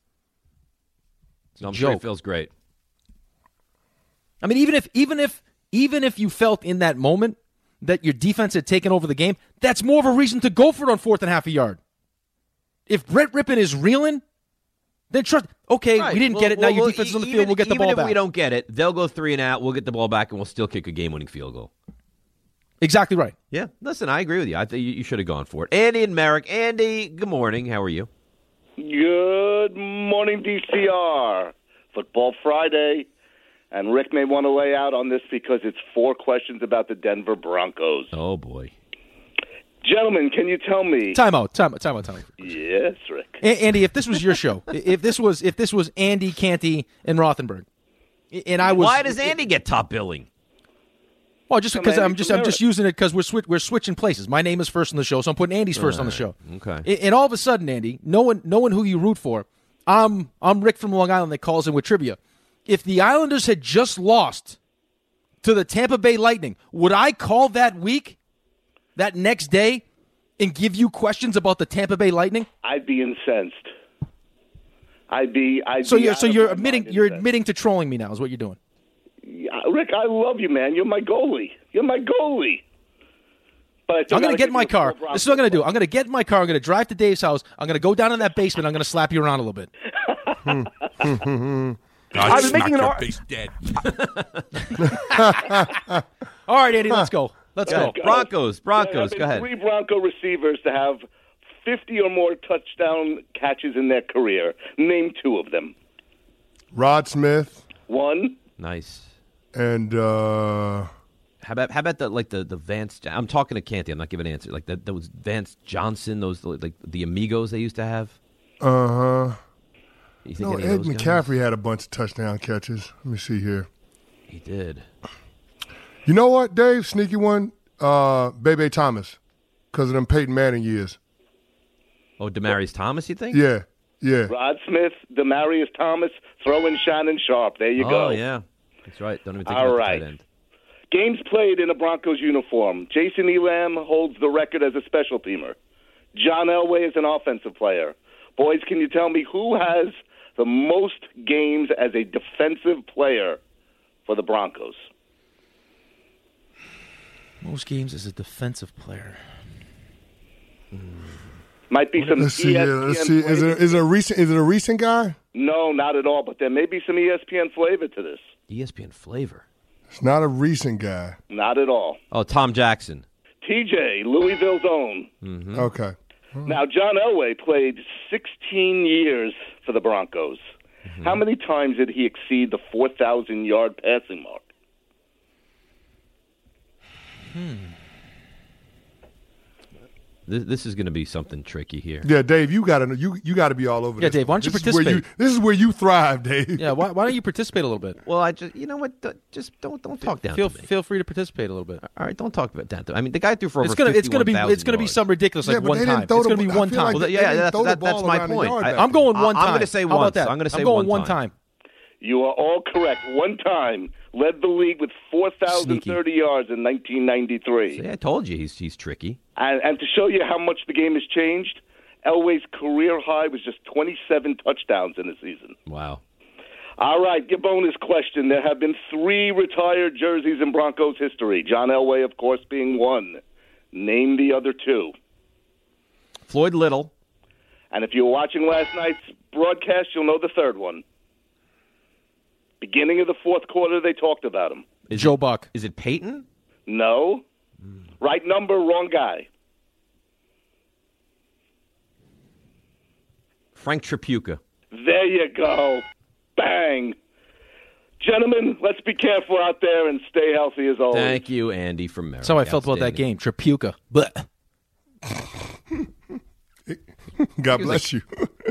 So I'm sure it joke. feels great. I mean, even if even if even if you felt in that moment that your defense had taken over the game, that's more of a reason to go for it on fourth and half a yard. If Brett Rippon is reeling, then trust. Okay, Right. we didn't Well, get it. well, now your well, defense is on the even- field. We'll get the ball Even back. if we don't get it, they'll go three and out. We'll get the ball back, and we'll still kick a game-winning field goal. Exactly right. Yeah, listen, I agree with you. I think you you should have gone for it. Andy and Merrick. Andy, good morning. How are you? Good morning, D C R. Football Friday. And Rick may want to lay out on this because it's four questions about the Denver Broncos. Oh, boy. Gentlemen, can you tell me? Time out. Time out. Time out. Time out. Yes, Rick. A- Andy, if this was your show, if this was if this was Andy, Canty, and Rothenberg, and I was, Why does Andy get top billing? Well, just Come because Andy I'm just from I'm just Merritt. using it because we're swi- we're switching places. My name is first on the show, so I'm putting Andy's first on the show. Okay. A- And all of a sudden, Andy, knowing knowing who you root for, I'm I'm Rick from Long Island that calls in with trivia. If the Islanders had just lost to the Tampa Bay Lightning, would I call that week, that next day, and give you questions about the Tampa Bay Lightning? I'd be incensed. I'd be. I'd So be you're out so of you're my admitting mind you're incensed. admitting to trolling me now is what you're doing. Yeah, Rick, I love you, man. You're my goalie. You're my goalie. But I still I'm going to gotta get in my you a full car. Broncos This is what I'm going to do. play. I'm going to get in my car. I'm going to drive to Dave's house. I'm going to go down in that basement. I'm going to slap you around a little bit. I've been making an your ar- face dead. All right, Andy, let's go. Let's Yeah. go. Go. Broncos, Broncos, There have been go ahead. Three Bronco receivers to have fifty or more touchdown catches in their career. Name two of them. Rod Smith One. Nice. and uh, How about how about the like the the Vance? I'm talking to Canty. I'm not giving an answer. Like that those Vance Johnson, those like the amigos they used to have. uh huh. You think No, any of Ed those guys? McCaffrey had a bunch of touchdown catches. Let me see here. He did. You know what, Dave? Sneaky one. Uh, Bebe Thomas, because of them Peyton Manning years. Oh, Demarius Thomas, you think? Yeah, yeah. Rod Smith, Demarius Thomas, throw in Shannon Sharp. There you oh, go. yeah. That's right. Don't even think All about right. the tight end. Games played in a Broncos uniform. Jason Elam holds the record as a special teamer. John Elway is an offensive player. Boys, can you tell me who has the most games as a defensive player for the Broncos? Most games as a defensive player. Might be some Let's see. E Yeah, S P N let's see. Is flavor. it is it a recent? Is it a recent guy? No, not at all. But there may be some E S P N flavor to this. E S P N flavor. It's not a recent guy. Not at all. Oh, Tom Jackson. T J, Louisville's own. Mm-hmm. Okay. Now, John Elway played sixteen years for the Broncos. Mm-hmm. How many times did he exceed the four thousand yard passing mark? This, this is going to be something tricky here. Yeah, Dave, you got to you you got to be all over Yeah, this. Dave, why don't you This is where participate? this is where you thrive, Dave. Yeah, why, why don't you participate a little bit? Well, I just, you know what? Don't- Just don't don't talk down Feel to me. feel free to participate a little bit. All right, don't talk about down to me. I mean, the guy threw for over It's gonna it's gonna be fifty-one thousand it's gonna be yards. some ridiculous Yeah, like but one they didn't time. throw It's the gonna be ball- I one feel time. like Well, they yeah, didn't that's, throw the that, that's ball my around the point. yard I, back I'm going I- one time. I'm going to say How once. about that? I'm going to say I'm going one one time. You are all correct. One time led the league with four thousand thirty yards in nineteen ninety-three. See, I told you he's he's tricky. And, and to show you how much the game has changed, Elway's career high was just twenty-seven touchdowns in a season. Wow. All right, your bonus question. There have been three retired jerseys in Broncos history. John Elway, of course, being one. Name the other two. Floyd Little. And if you were watching last night's broadcast, you'll know the third one. Beginning of the fourth quarter, they talked about him. Is Joe it, Buck. Is it Peyton? No. Right number, wrong guy. Frank Tripucka. There you go. Bang. Gentlemen, let's be careful out there and stay healthy as always. Thank you, Andy from Merrick. That's how I felt about that game. Tripucca. But God bless you.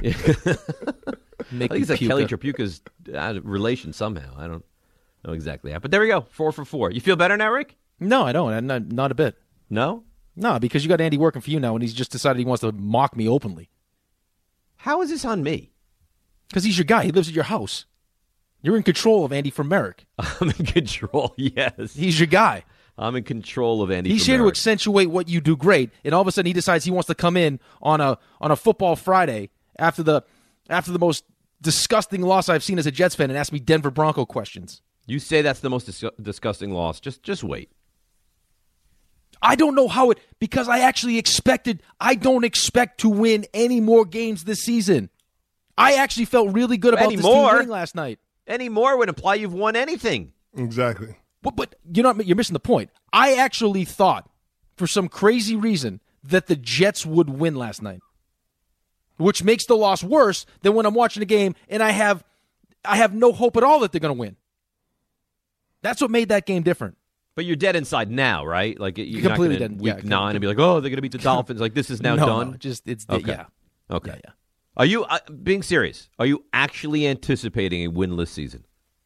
make I think me it's like puke. Kelly Tripucka's uh, relation somehow. I don't know exactly how. But there we go. Four for four. You feel better now, Rick? No, I don't. I'm not, not a bit. No? No, because you got Andy working for you now, and he's just decided he wants to mock me openly. How is this on me? Because he's your guy. He lives at your house. You're in control of Andy from Merrick. I'm in control, yes. He's your guy. I'm in control of Andy He's from here to Merrick. accentuate what you do great, and all of a sudden he decides he wants to come in on a on a football Friday after the after the most disgusting loss I've seen as a Jets fan and ask me Denver Bronco questions. You say that's the most dis- disgusting loss. Just just wait. I don't know how it, because I actually expected, I don't expect to win any more games this season. I actually felt really good about Any this more? team winning last night. Any more would imply you've won anything. Exactly. But, but you know, you're missing the point. I actually thought, for some crazy reason, that the Jets would win last night, which makes the loss worse than when I'm watching a game and I have, I have no hope at all that they're going to win. That's what made that game different. But you're dead inside now, right? Like you're completely not gonna dead. Week Yeah, nine and be like, oh, they're going to beat the Dolphins. Like this is now no, done. No, just it's okay. yeah. Okay. Yeah, yeah. Are you uh, being serious? Are you actually anticipating a winless season?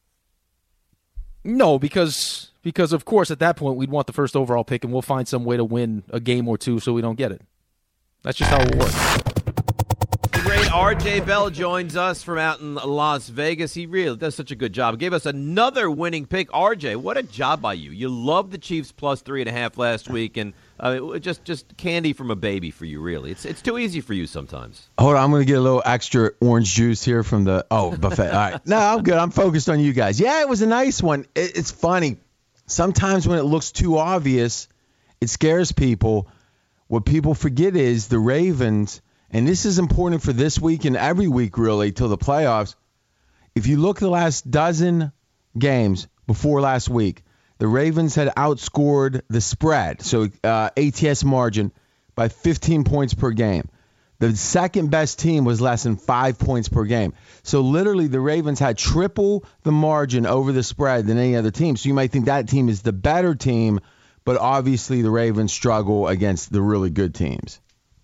No, because because of course at that point we'd want the first overall pick and we'll find some way to win a game or two so we don't get it. That's just how it works. The great R J Bell joins us from out in Las Vegas. He really does such a good job. Gave us another winning pick. R J, what a job by you. You loved the Chiefs plus three and a half last week, and uh, it was just just candy from a baby for you, really. It's it's too easy for you sometimes. Hold on, I'm going to get a little extra orange juice here from the oh buffet. All right. No, I'm good. I'm focused on you guys. Yeah, it was a nice one. It, it's funny. Sometimes when it looks too obvious, it scares people. What people forget is the Ravens, and this is important for this week and every week really till the playoffs. If you look at the last dozen games before last week, the Ravens had outscored the spread, so uh, A T S margin, by fifteen points per game. The second best team was less than five points per game. So literally the Ravens had triple the margin over the spread than any other team. So you might think that team is the better team, but obviously the Ravens struggle against the really good teams.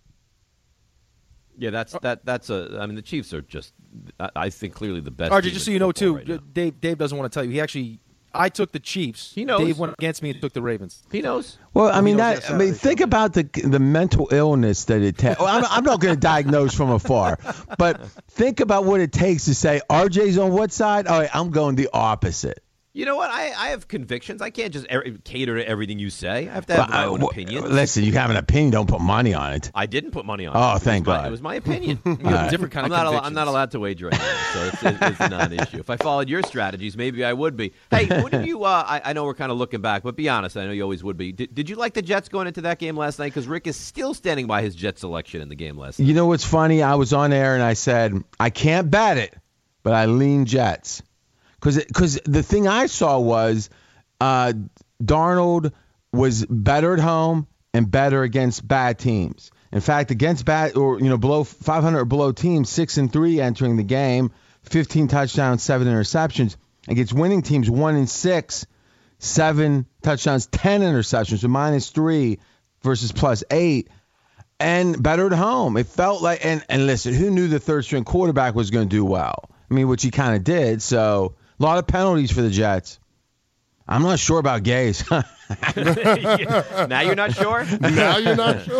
Yeah, that's that. That's a. I mean, the Chiefs are just. I, I think clearly the best. R J, team just in so you know football too, right now. Dave Dave doesn't want to tell you. He actually, I took the Chiefs. He knows. Dave went against me and took the Ravens. He knows. Well, I mean knows that. that I mean, think about the the mental illness that it takes. I'm, I'm not going to diagnose from afar, but think about what it takes to say R J's on what side. All right, I'm going the opposite. You know what? I, I have convictions. I can't just er- cater to everything you say. I have to have my Uh, own well, opinion. Listen, you have an opinion. Don't put money on it. I didn't put money on it. Oh, It was thank my- God. It was my opinion. You have a different kind I'm of not, al- convictions. I'm not allowed to wager anymore, so it's, it's, it's not an issue. If I followed your strategies, maybe I would be. Hey, what did you? Uh, I, I know we're kind of looking back, but be honest. I know you always would be. Did, did you like the Jets going into that game last night? Because Rick is still standing by his Jet selection in the game last night. You know what's funny? I was on air and I said I can't bet it, but I lean Jets because because the thing I saw was uh, Darnold was better at home and better against bad teams. In fact, against bad or you know below five hundred or below teams, six and three entering the game, fifteen touchdowns, seven interceptions. Against winning teams, one and six, seven touchdowns, ten interceptions, so minus three versus plus eight, and better at home. It felt like and and listen, who knew the third string quarterback was going to do well? I mean, which he kind of did. So a lot of penalties for the Jets. I'm not sure about Gaze. Now you're not sure? Now you're not sure.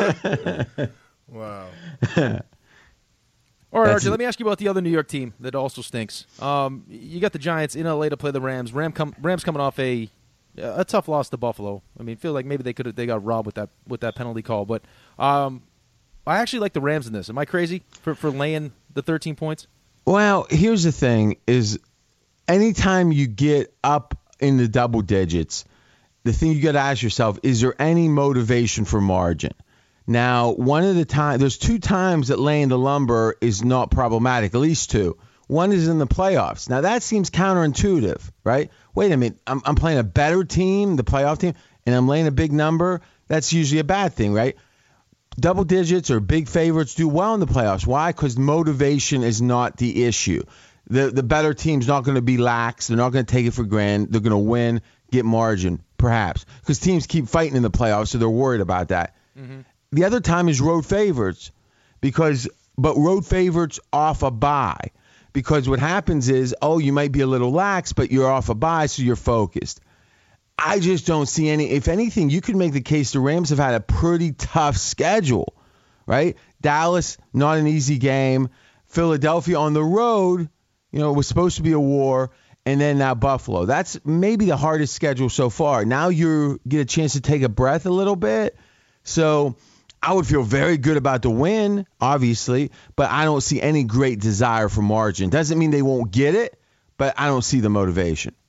Wow. All right, That's R J, it. let me ask you about the other New York team that also stinks. Um, you got the Giants in L A to play the Rams. Ram com- Rams coming off a a tough loss to Buffalo. I mean, feel like maybe they could they got robbed with that with that penalty call. But um, I actually like the Rams in this. Am I crazy for, for laying the thirteen points? Well, here's the thing: is anytime you get up in the double digits, the thing you got to ask yourself, is there any motivation for margin? Now, one of the time, there's two times that laying the lumber is not problematic, at least two. One is in the playoffs. Now, that seems counterintuitive, right? Wait a minute, I'm, I'm playing a better team, the playoff team, and I'm laying a big number. That's usually a bad thing, right? Double digits or big favorites do well in the playoffs. Why? Because motivation is not the issue. The the better team's not going to be lax. They're not going to take it for granted. They're going to win, get margin, perhaps. Because teams keep fighting in the playoffs, so they're worried about that. Mm-hmm. The other time is road favorites, because but road favorites off a bye. Because what happens is, oh, you might be a little lax, but you're off a bye, so you're focused. I just don't see any. If anything, you could make the case the Rams have had a pretty tough schedule, right? Dallas, not an easy game. Philadelphia on the road, you know, it was supposed to be a war. And then now Buffalo. That's maybe the hardest schedule so far. Now you get a chance to take a breath a little bit. So I would feel very good about the win, obviously, but I don't see any great desire for margin. Doesn't mean they won't get it, but I don't see the motivation.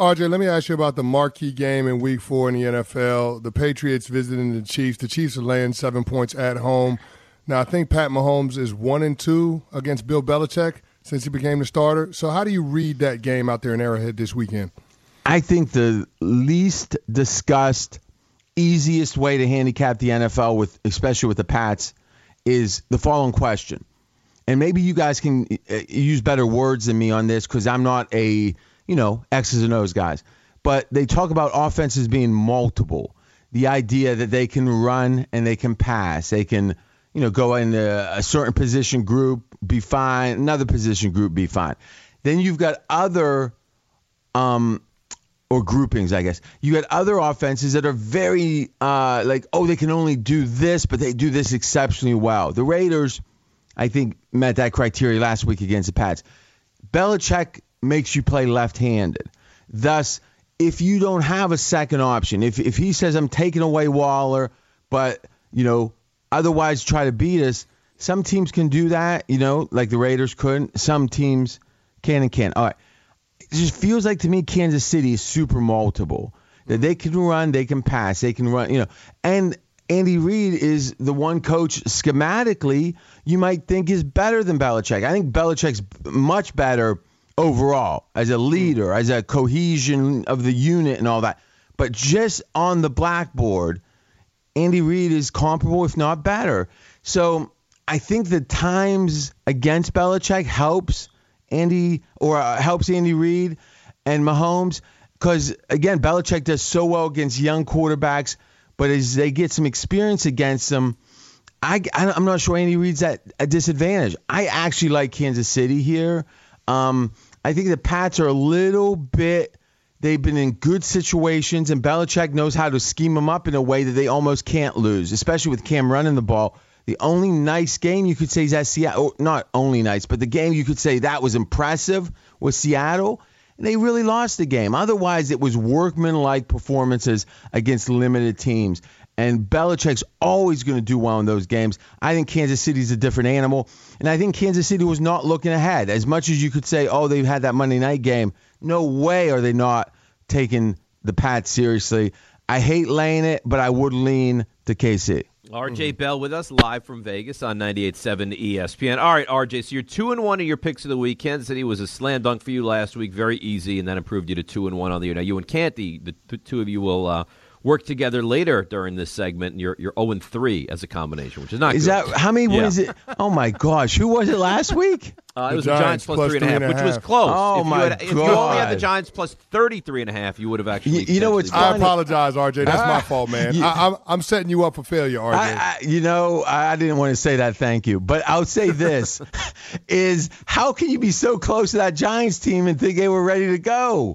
R J, let me ask you about the marquee game in week four in the N F L. The Patriots visiting the Chiefs. The Chiefs are laying seven points at home. Now, I think Pat Mahomes is one and two against Bill Belichick since he became the starter. So how do you read that game out there in Arrowhead this weekend? I think the least discussed, easiest way to handicap the N F L, with especially with the Pats, is the following question. And maybe you guys can use better words than me on this because I'm not a, you know, X's and O's guys. But they talk about offenses being multiple. The idea that they can run and they can pass. They can, you know, go in a, a certain position group, be fine. Another position group, be fine. Then you've got other, um, or groupings, I guess. You got other offenses that are very, uh, like, oh, they can only do this, but they do this exceptionally well. The Raiders, I think, met that criteria last week against the Pats. Belichick makes you play left-handed. Thus, if you don't have a second option, if if he says, I'm taking away Waller, but, you know, otherwise try to beat us, some teams can do that, you know, like the Raiders couldn't. Some teams can and can't. All right. It just feels like to me Kansas City is super multiple. That they can run, they can pass, they can run, you know. And Andy Reid is the one coach schematically you might think is better than Belichick. I think Belichick's much better overall as a leader, as a cohesion of the unit and all that. But just on the blackboard, Andy Reid is comparable, if not better. So I think the times against Belichick helps Andy or uh, helps Andy Reid and Mahomes because, again, Belichick does so well against young quarterbacks. But as they get some experience against them, I, I'm not sure Andy Reid's at a disadvantage. I actually like Kansas City here. Um, I think the Pats are a little bit – they've been in good situations, and Belichick knows how to scheme them up in a way that they almost can't lose, especially with Cam running the ball. The only nice game you could say is at Seattle – not only nice, but the game you could say that was impressive was Seattle. They really lost the game. Otherwise, it was workman-like performances against limited teams. And Belichick's always going to do well in those games. I think Kansas City's a different animal. And I think Kansas City was not looking ahead. As much as you could say, oh, they've had that Monday night game, no way are they not taking the Pats seriously. I hate laying it, but I would lean to K C. R J Bell with us live from Vegas on ninety-eight point seven E S P N. All right, R J, so you're two and one of your picks of the week. Kansas City was a slam dunk for you last week, very easy, and then improved you to two and one on the year. Now you and Canty, the th- two of you will uh, work together later during this segment, and you're you're zero and three as a combination, which is not is good. that how many? Yeah. Was it? Oh my gosh, who was it last week? Uh, it The was Giants the Giants plus, plus three and a half, three and a which was half. close. Oh, if my you had, If you only had the God. Giants plus thirty-three and a half, you would have actually. You- you know what's potentially- I funny. apologize, R J. That's my fault, man. you- I, I'm, I'm setting you up for failure, R J. I, I, you know, I didn't want to say that. Thank you, but I'll say this: is how can you be so close to that Giants team and think they were ready to go?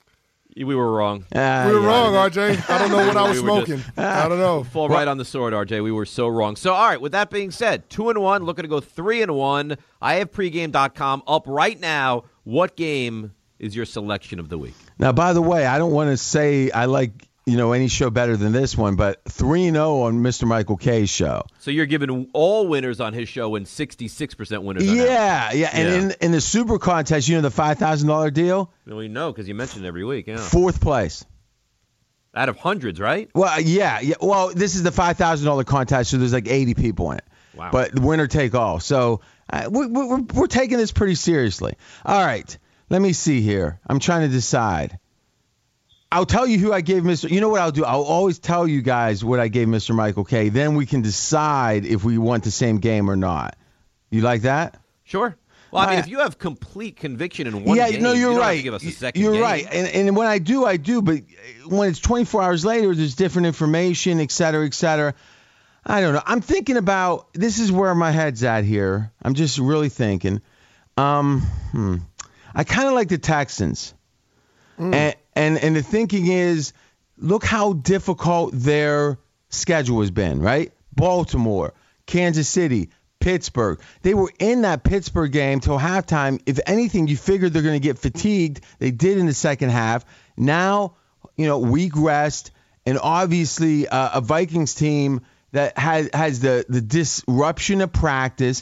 We were wrong. Uh, we were yeah. wrong, R J. I don't know what I was We were just- smoking. I don't know. Fall right on the sword, R J. We were so wrong. So, all right, with that being said, two and one, looking to go three and one. I have pregame dot com up right now. What game is your selection of the week? Now, by the way, I don't want to say I like you know any show better than this one, but three and zero on Mister Michael K's show. So you're giving all winners on his show and sixty-six percent winners on Yeah, yeah, and Yeah. in in the Super Contest, you know the five thousand dollar deal, ours. We know because you mentioned it every week. Yeah, fourth place. out of hundreds, right? Well, yeah, yeah. Well, this is the five thousand dollar contest, so there's like eighty people in it. Wow. But winner take all. So uh, we, we, we're we're taking this pretty seriously. All right, let me see here. I'm trying to decide. I'll tell you who I gave Mister You know what I'll do? I'll always tell you guys what I gave Mister Michael K. Then we can decide if we want the same game or not. You like that? Sure. Well, I mean, I- if you have complete conviction in one yeah, game, no, you're you don't right. have to give us a second you're game. right. And, and when I do, I do. But when it's twenty-four hours later, there's different information, et cetera, et cetera. I don't know. I'm thinking about this is where my head's at here. I'm just really thinking. Um, hmm. I kind of like the Texans. And, and and the thinking is, look how difficult their schedule has been, right? Baltimore, Kansas City, Pittsburgh. They were in that Pittsburgh game till halftime. If anything, you figured they're going to get fatigued. They did in the second half. Now, you know, week rest, and obviously uh, a Vikings team that has has the the disruption of practice.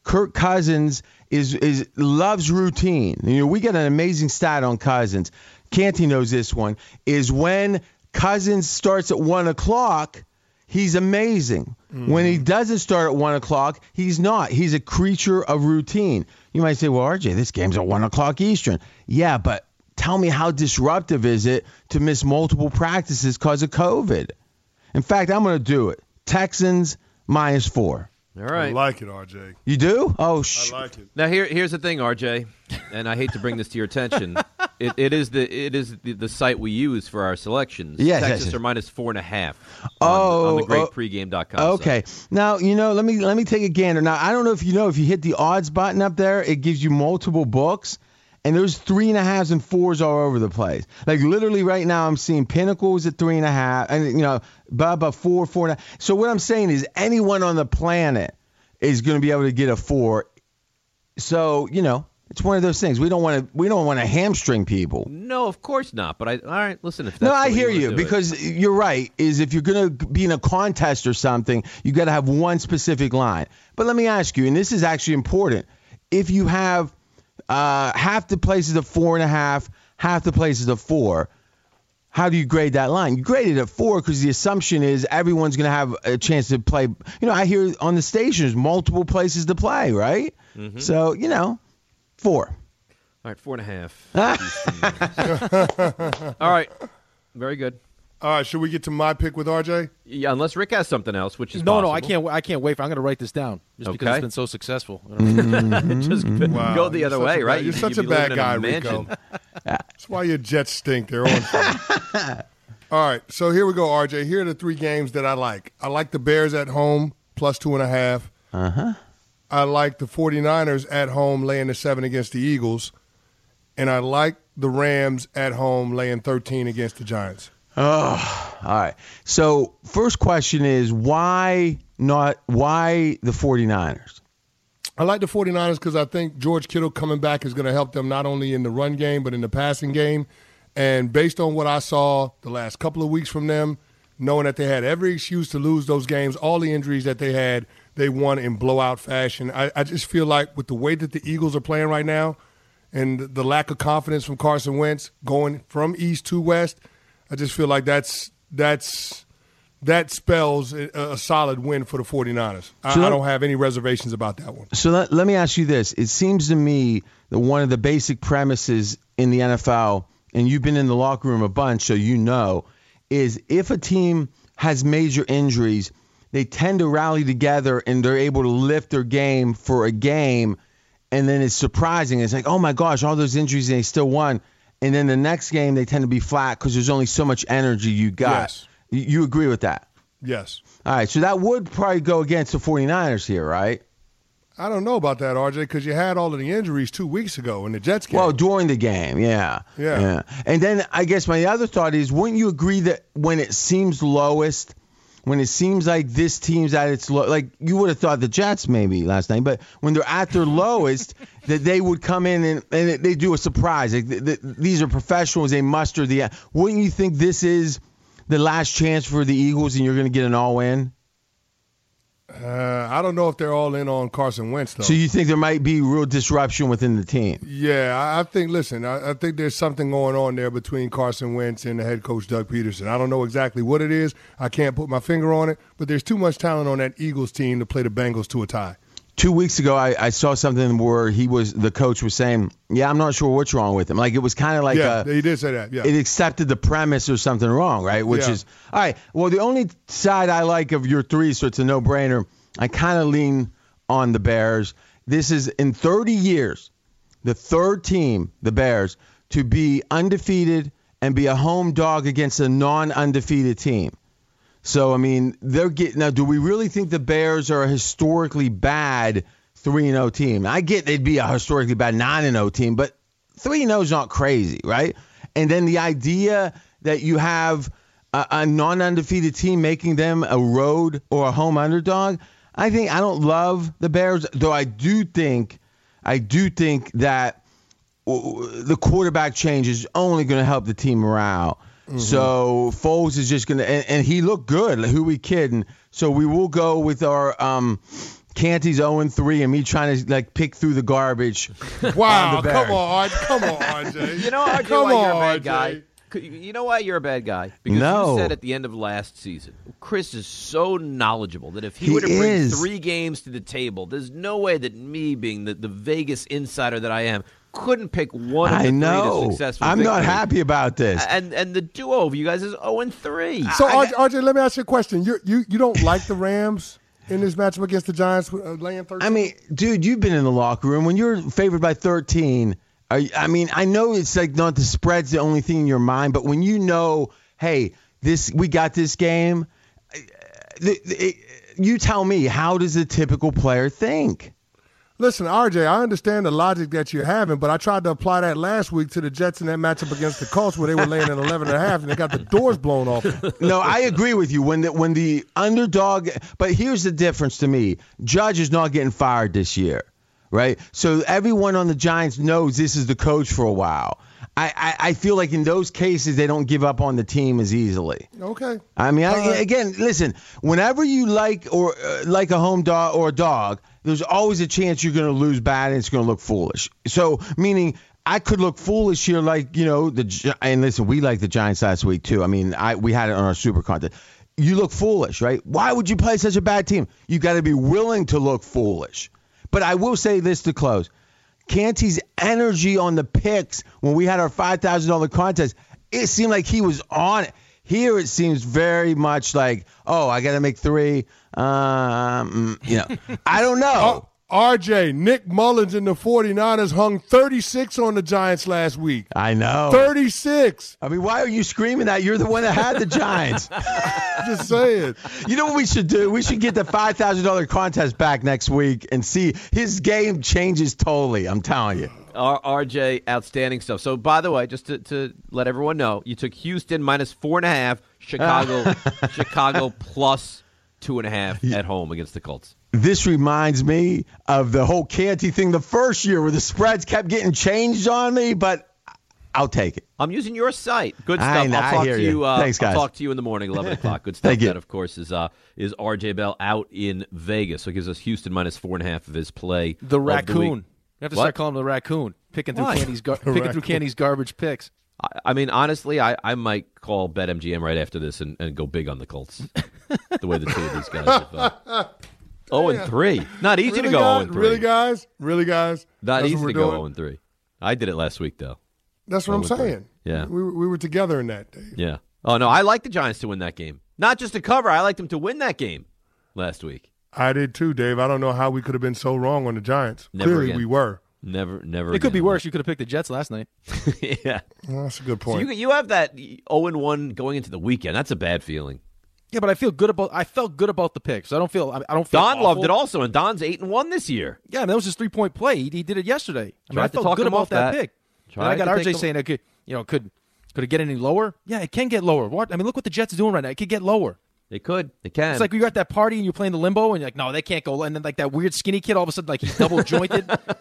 Kirk Cousins is is loves routine. You know, we got an amazing stat on Cousins. Canty knows this one. Is when Cousins starts at one o'clock, he's amazing. Mm-hmm. When he doesn't start at one o'clock, he's not. He's a creature of routine. You might say, well, R J, this game's at one o'clock Eastern. Yeah, but tell me how disruptive is it to miss multiple practices because of COVID? In fact, I'm going to do it. Texans minus four. All right. I like it, R J. You do? Oh, sh- I like it. Now here, here's the thing, R J, and I hate to bring this to your attention. It, it is the it is the, the site we use for our selections. Yes, Texas yes, yes. are minus four and a half. On, oh, on the great oh, pregame dot com. Okay. Site. Now you know. Let me let me take a gander. Now I don't know if you know if you hit the odds button up there, it gives you multiple books. And there's three and a halves and fours all over the place. Like literally right now, I'm seeing Pinnacles at three and a half, and you know, Bubba four, four and a half. So what I'm saying is, anyone on the planet is going to be able to get a four. So you know, it's one of those things. We don't want to. We don't want to hamstring people. No, of course not. But I, all right, listen. If that's no, I the way hear you, you wanna do because it. you're right. Is if you're going to be in a contest or something, you got to have one specific line. But let me ask you, and this is actually important. If you have Uh, half the places of four and a half, half the places of four. How do you grade that line? You grade it at four because the assumption is everyone's going to have a chance to play. You know, I hear on the stations multiple places to play, right? Mm-hmm. So, you know, four. All right, four and a half. All right, very good. All right, should we get to my pick with R J? Yeah, unless Rick has something else, which is no, possible. no, I can't. I can't wait. For, I'm going to write this down just because Okay. it's been so successul. Mm-hmm. Just Wow, go the you're other such way, a right? bad- you're You- such you'd a be bad living in guy, mansion. Rico. That's why your Jets stink. They're on fire. All right, so here we go, R J. Here are the three games that I like. I like the Bears at home, plus two and a half. Uh-huh. I like the 49ers at home, laying the seven against the Eagles. And I like the Rams at home, laying thirteen against the Giants. Oh, all right. So first question is why not? Why the 49ers? I like the 49ers because I think George Kittle coming back is going to help them not only in the run game but in the passing game. And based on what I saw the last couple of weeks from them, knowing that they had every excuse to lose those games, all the injuries that they had, they won in blowout fashion. I, I just feel like with the way that the Eagles are playing right now and the lack of confidence from Carson Wentz going from east to west, I just feel like that's that's that spells a, a solid win for the 49ers. I, So I let- don't have any reservations about that one. So let, let me ask you this. It seems to me that one of the basic premises in the N F L, and you've been in the locker room a bunch, so you know, is if a team has major injuries, they tend to rally together and they're able to lift their game for a game, and then it's surprising. It's like, oh, my gosh, all those injuries, and they still won. And then the next game, they tend to be flat because there's only so much energy you got. Yes. You, you agree with that? Yes. All right, so that would probably go against the 49ers here, right? I don't know about that, R J, because you had all of the injuries two weeks ago in the Jets game. Well, during the game, yeah. Yeah. And then I guess my other thought is, wouldn't you agree that when it seems lowest, when it seems like this team's at its low, like you would have thought the Jets maybe last night, but when they're at their lowest, that they would come in and, and they do a surprise. Like th- th- these are professionals. They muster the. Wouldn't you think this is the last chance for the Eagles and you're going to get an all-in? Uh, I don't know if they're all in on Carson Wentz, though. So you think there might be real disruption within the team? Yeah, I I think, listen, I, I think there's something going on there between Carson Wentz and the head coach, Doug Peterson. I don't know exactly what it is. I can't put my finger on it, but there's too much talent on that Eagles team to play the Bengals to a tie. Two weeks ago, I, I saw something where he was the coach was saying, "Yeah, I'm not sure what's wrong with him." Like it was kind of like yeah, a, he did say that, yeah. it accepted the premise or something wrong, right? Which Yeah. is all right. Well, the only side I like of your three, so it's a no-brainer. I kind of lean on the Bears. This is in thirty years, the third team, the Bears, to be undefeated and be a home dog against a non-undefeated team. So, I mean, they're getting now. Do we really think the Bears are a historically bad three and oh team? I get they'd be a historically bad nine and oh team, but three and oh is not crazy, right? And then the idea that you have a, a non-undefeated team making them a road or a home underdog, I think I don't love the Bears, though I do think I do think that the quarterback change is only going to help the team morale. Mm-hmm. So Foles is just going to, and, and he looked good. Who we kidding? So we will go with our um, Canty's oh and three and me trying to like pick through the garbage. Wow, on the come on, come on, R J. You know, R J, come why on, you're a bad R J. guy? You know why you're a bad guy? Because No. you said at the end of last season, Chris is so knowledgeable that if he, He were to bring is. three games to the table, there's no way that me, being the, the Vegas insider that I am, couldn't pick one of the I three know. to successful I'm not victories. happy about this. And and the duo of you guys is oh and three. So R J, R J, let me ask you a question. You you you don't like the Rams in this matchup against the Giants, uh, laying thirteen? I mean, dude, you've been in the locker room when you're favored by thirteen. I, I mean, I know it's like not the spread's the only thing in your mind, but when you know, hey, this we got this game, the, the, you tell me, how does a typical player think? Listen, R J, I understand the logic that you're having, but I tried to apply that last week to the Jets in that matchup against the Colts where they were laying at eleven and a half and they got the doors blown off. No, I agree with you. When the, when the underdog, but here's the difference to me. Judge is not getting fired this year, right? So everyone on the Giants knows this is the coach for a while. I, I, I feel like in those cases, they don't give up on the team as easily. Okay. I mean, I, Uh, again, listen, whenever you like or uh, like a home dog or a dog, there's always a chance you're going to lose bad and it's going to look foolish. So, meaning I could look foolish here like, you know, the Gi- and listen, we liked the Giants last week too. I mean, I we had it on our super content. You look foolish, right? Why would you play such a bad team? You got to be willing to look foolish. But I will say this to close. Canty's energy on the picks when we had our five thousand dollars contest, it seemed like he was on it. Here it seems very much like, oh, I got to make three. Um, you know, I don't know. R J, Nick Mullins and the 49ers hung thirty-six on the Giants last week. I know. thirty-six. I mean, why are you screaming that? You're the one that had the Giants. Just saying. You know what we should do? We should get the five thousand dollars contest back next week and see his game changes totally. I'm telling you. R- RJ, outstanding stuff. So, by the way, just to, to let everyone know, you took Houston minus four and a half, Chicago, Chicago plus two and a half at home against the Colts. This reminds me of the whole Canty thing the first year where the spreads kept getting changed on me, but I'll take it. I'm using your site. Good I stuff. know, I'll I talk hear to you. you. Uh, Thanks, guys. I'll talk to you in the morning, eleven o'clock. Good stuff. Thank you. That, of course, is uh, is R J Bell out in Vegas. So it gives us Houston minus four and a half of his play. The of raccoon. week. You have to What? start calling him the raccoon. Picking through Why? Candy's gar- picking through Candy's garbage picks. I, I mean, honestly, I, I might call BetMGM right after this and, and go big on the Colts. The way the two of these guys have. Uh, oh and three. Not easy Really, to go guys? oh and three. Really, guys? Really, guys? Not That's easy what to we're go doing? oh and three. I did it last week, though. That's what I'm oh and three. saying. Yeah. We, were- we were together in that, Dave. Yeah. Oh, no, I like the Giants to win that game. Not just to cover. I liked them to win that game last week. I did too, Dave. I don't know how we could have been so wrong on the Giants. Never Clearly, again. we were. Never, never. It could be again. worse. You could have picked the Jets last night. Yeah. Well, that's a good So point. you, you have that oh and one going into the weekend. That's a bad feeling. Yeah, but I feel good about. I felt good about the picks. I don't feel. I don't feel. Don awful. loved it also, and Don's eight and one this year. Yeah, I mean, that was his three point play. He, he did it yesterday. I mean, Tried I to felt talk good him about off that, that. pick. Tried And I got to R take J him- saying, "Okay, you know, could could it get any lower? Yeah, it can get lower. What? I mean, look what the Jets are doing right now. It could get lower. They could. They can. It's like you're at that party and you're playing the limbo, and you're like, no, they can't go. And then like that weird skinny kid, all of a sudden, like he's double jointed.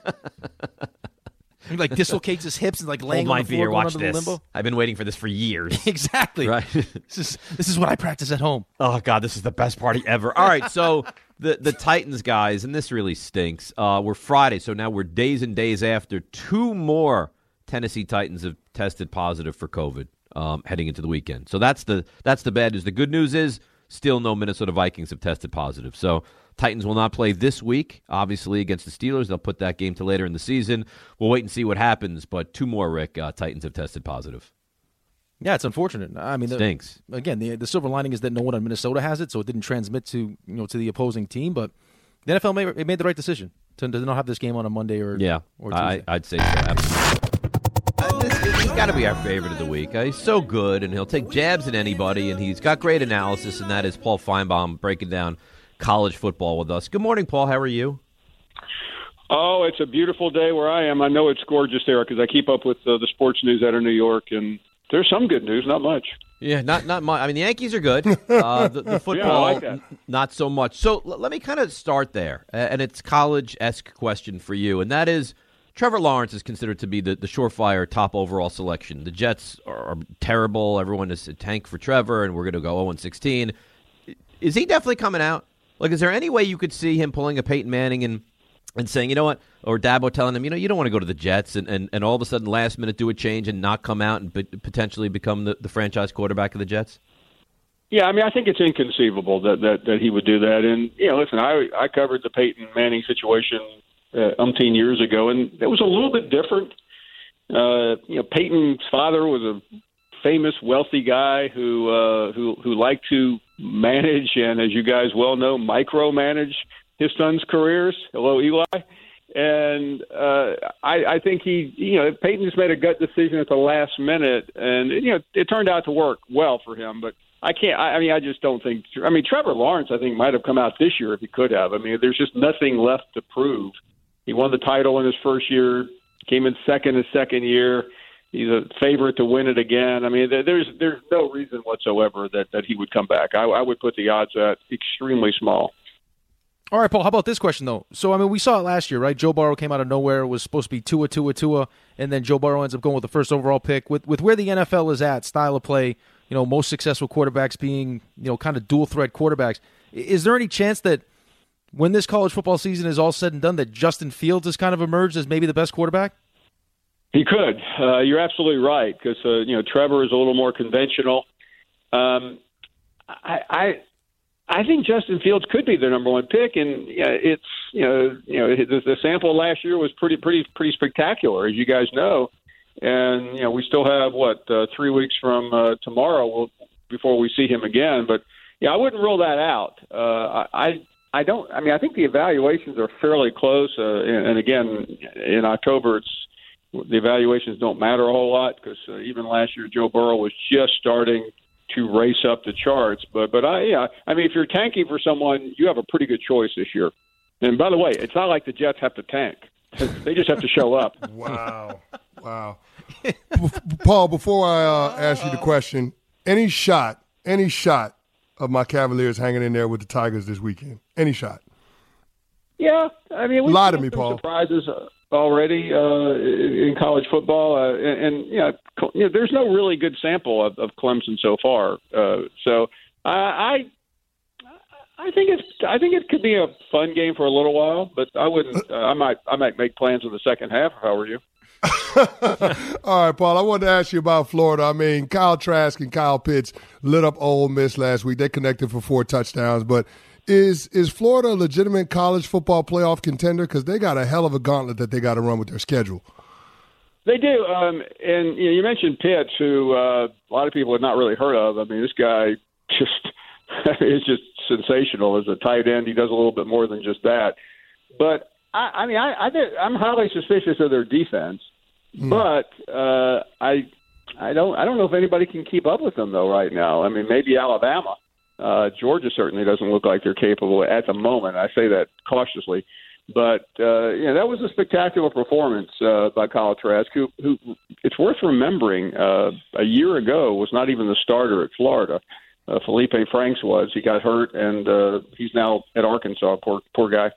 He like dislocates his hips and like laying Hold on my the floor beer. going Watch under this. the limbo. I've been waiting for this for years. Exactly. Right. This is this is what I practice at home. Oh God, this is the best party ever. All right, so the the Titans guys, and this really stinks. Uh, we're Friday, so now we're days and days after two more Tennessee Titans have tested positive for COVID um, heading into the weekend. So that's the that's the bad news. The good news is still no Minnesota Vikings have tested positive. So Titans will not play this week, obviously, against the Steelers. They'll put that game to later in the season. We'll wait and see what happens, but two more, Rick, uh, Titans have tested positive. Yeah, it's unfortunate. I mean, the, Stinks. again, the the silver lining is that no one in Minnesota has it, so it didn't transmit to you know to the opposing team. But the N F L made it made the right decision to, to not have this game on a Monday or Yeah, or Tuesday. I, I'd say so. Absolutely. Uh, this, he's got to be our favorite of the week. Uh, he's so good, and he'll take jabs at anybody, and he's got great analysis, and that is Paul Feinbaum breaking down college football with us. Good morning, Paul. How are you? Oh, it's a beautiful day where I am. I know it's gorgeous there because I keep up with uh, the sports news out of New York, and there's some good news, not much. Yeah, not not much. I mean, the Yankees are good. Uh, the, the football, Yeah, I like that. n- not so much. So l- let me kind of start there, uh, and it's college-esque question for you, and that is Trevor Lawrence is considered to be the, the surefire top overall selection. The Jets are, are terrible. Everyone is a tank for Trevor, and we're going to go oh and sixteen. Is he definitely coming out? Like, is there any way you could see him pulling a Peyton Manning and and saying, you know what, or Dabo telling him, you know, you don't want to go to the Jets, and, and, and all of a sudden last minute do a change and not come out and be, potentially become the, the franchise quarterback of the Jets? Yeah, I mean, I think it's inconceivable that, that, that he would do that. And, you know, listen, I I covered the Peyton Manning situation uh, umpteen years ago, and it was a little bit different. Uh, you know, Peyton's father was a famous, wealthy guy who uh, who who liked to manage and, as you guys well know, micromanage his son's careers. Hello, Eli. And uh, I, I think he, you know, Peyton just made a gut decision at the last minute, and you know, it turned out to work well for him. But I can't. I, I mean, I just don't think. I mean, Trevor Lawrence, I think, might have come out this year if he could have. I mean, there's just nothing left to prove. He won the title in his first year, came in second his second year. He's a favorite to win it again. I mean, there's there's no reason whatsoever that, that he would come back. I, I would put the odds at extremely small. All right, Paul, how about this question, though? So, I mean, we saw it last year, right? Joe Burrow came out of nowhere. It was supposed to be Tua, Tua, Tua, and then Joe Burrow ends up going with the first overall pick. With with where the N F L is at, style of play, you know, most successful quarterbacks being, you know, kind of dual-threat quarterbacks, is there any chance that when this college football season is all said and done that Justin Fields has kind of emerged as maybe the best quarterback? He could. Uh, you're absolutely right because, uh, you know, Trevor is a little more conventional. Um, I... I I think Justin Fields could be the number one pick, and yeah, it's you know you know the, the sample last year was pretty pretty pretty spectacular, as you guys know, and you know we still have what uh, three weeks from uh, tomorrow we'll, before we see him again. But yeah, I wouldn't rule that out. Uh, I I don't. I mean, I think the evaluations are fairly close, uh, and, and again in October, it's the evaluations don't matter a whole lot because uh, even last year Joe Burrow was just starting to race up the charts. But, but I, yeah, I mean, if you're tanking for someone, you have a pretty good choice this year. And by the way, it's not like the Jets have to tank. They just have to show up. Wow. Wow. Paul, before I uh, ask you the question, any shot, any shot of my Cavaliers hanging in there with the Tigers this weekend? Any shot? Yeah. I mean, we lie to me, Paul. Surprises already uh, in college football. Uh, and, and you, know, you know, there's no really good sample of, of Clemson so far. Uh, so I, I, I think it's, I think it could be a fun game for a little while, but I wouldn't. Uh, I might, I might make plans in the second half if I were you. All right, Paul, I wanted to ask you about Florida. I mean, Kyle Trask and Kyle Pitts lit up Ole Miss last week. They connected for four touchdowns, but Is is Florida a legitimate college football playoff contender? Because they got a hell of a gauntlet that they got to run with their schedule. They do. Um, and you know, you mentioned Pitts, who uh, a lot of people had not really heard of. I mean, this guy just is just sensational as a tight end. He does a little bit more than just that. But, I, I mean, I, I did, I'm highly suspicious of their defense. Mm. But uh, I I don't I don't know if anybody can keep up with them, though, right now. I mean, maybe Alabama. Uh, Georgia certainly doesn't look like they're capable at the moment. I say that cautiously. But, uh, you know, that was a spectacular performance uh, by Kyle Trask, who, who it's worth remembering, uh, a year ago was not even the starter at Florida. Uh, Felipe Franks was. He got hurt, and uh, he's now at Arkansas. Poor, poor guy.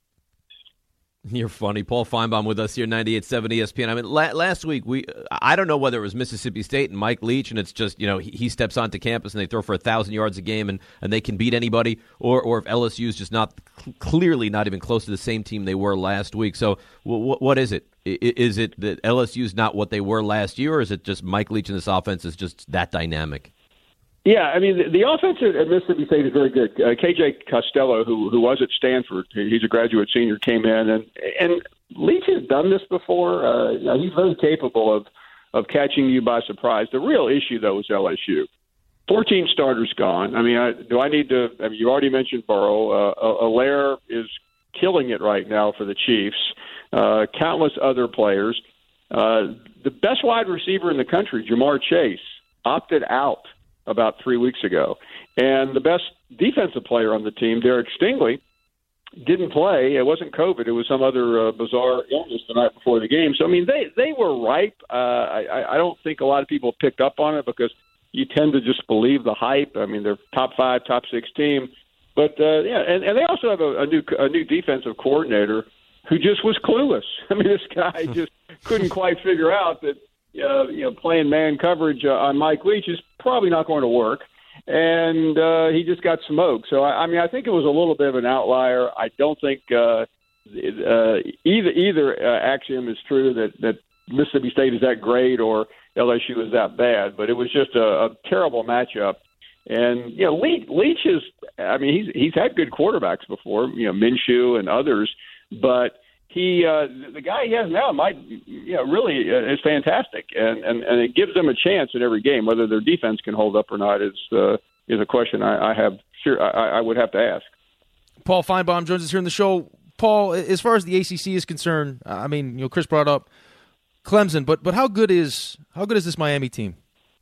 You're funny. Paul Feinbaum with us here, ninety-eight point seven E S P N. I mean, la- last week, we I don't know whether it was Mississippi State and Mike Leach, and it's just, you know, he, he steps onto campus and they throw for one thousand yards a game and, and they can beat anybody, or or if L S U is just not clearly not even close to the same team they were last week. So w- what is it? I- is it that L S U is not what they were last year, or is it just Mike Leach and this offense is just that dynamic? Yeah, I mean, the, the offense at Mississippi State is very good. Uh, K J Costello, who who was at Stanford, he's a graduate senior, came in, and and Leach has done this before. Uh, you know, he's very capable of, of catching you by surprise. The real issue, though, is L S U. fourteen starters gone. I mean, I, do I need to – I mean, you already mentioned Burrow. Uh, Allaire is killing it right now for the Chiefs. Uh, countless other players. Uh, the best wide receiver in the country, Jamar Chase, opted out about three weeks ago. And the best defensive player on the team, Derek Stingley, didn't play. It wasn't COVID. It was some other uh, bizarre illness the night before the game. So, I mean, they, they were ripe. Uh, I, I don't think a lot of people picked up on it because you tend to just believe the hype. I mean, they're top five, top six team. But, uh, yeah, and, and they also have a, a new a new defensive coordinator who just was clueless. I mean, this guy just couldn't quite figure out that, uh, you know, playing man coverage uh, on Mike Leach is probably not going to work. and uh, he just got smoked. So I, I mean, I think it was a little bit of an outlier. I don't think uh, uh, either either uh, axiom is true that that Mississippi State is that great or L S U is that bad, but it was just a, a terrible matchup. And you know, Leach, Leach is, I mean, he's he's had good quarterbacks before, you know, Minshew and others, but he uh, the guy he has now might, you know, really uh, is fantastic, and, and and it gives them a chance in every game. Whether their defense can hold up or not is uh, is a question I, I have sure I, I would have to ask. Paul Feinbaum joins us here in the show. Paul, as far as the A C C is concerned, I mean, you know, Chris brought up Clemson, but but how good is how good is this Miami team?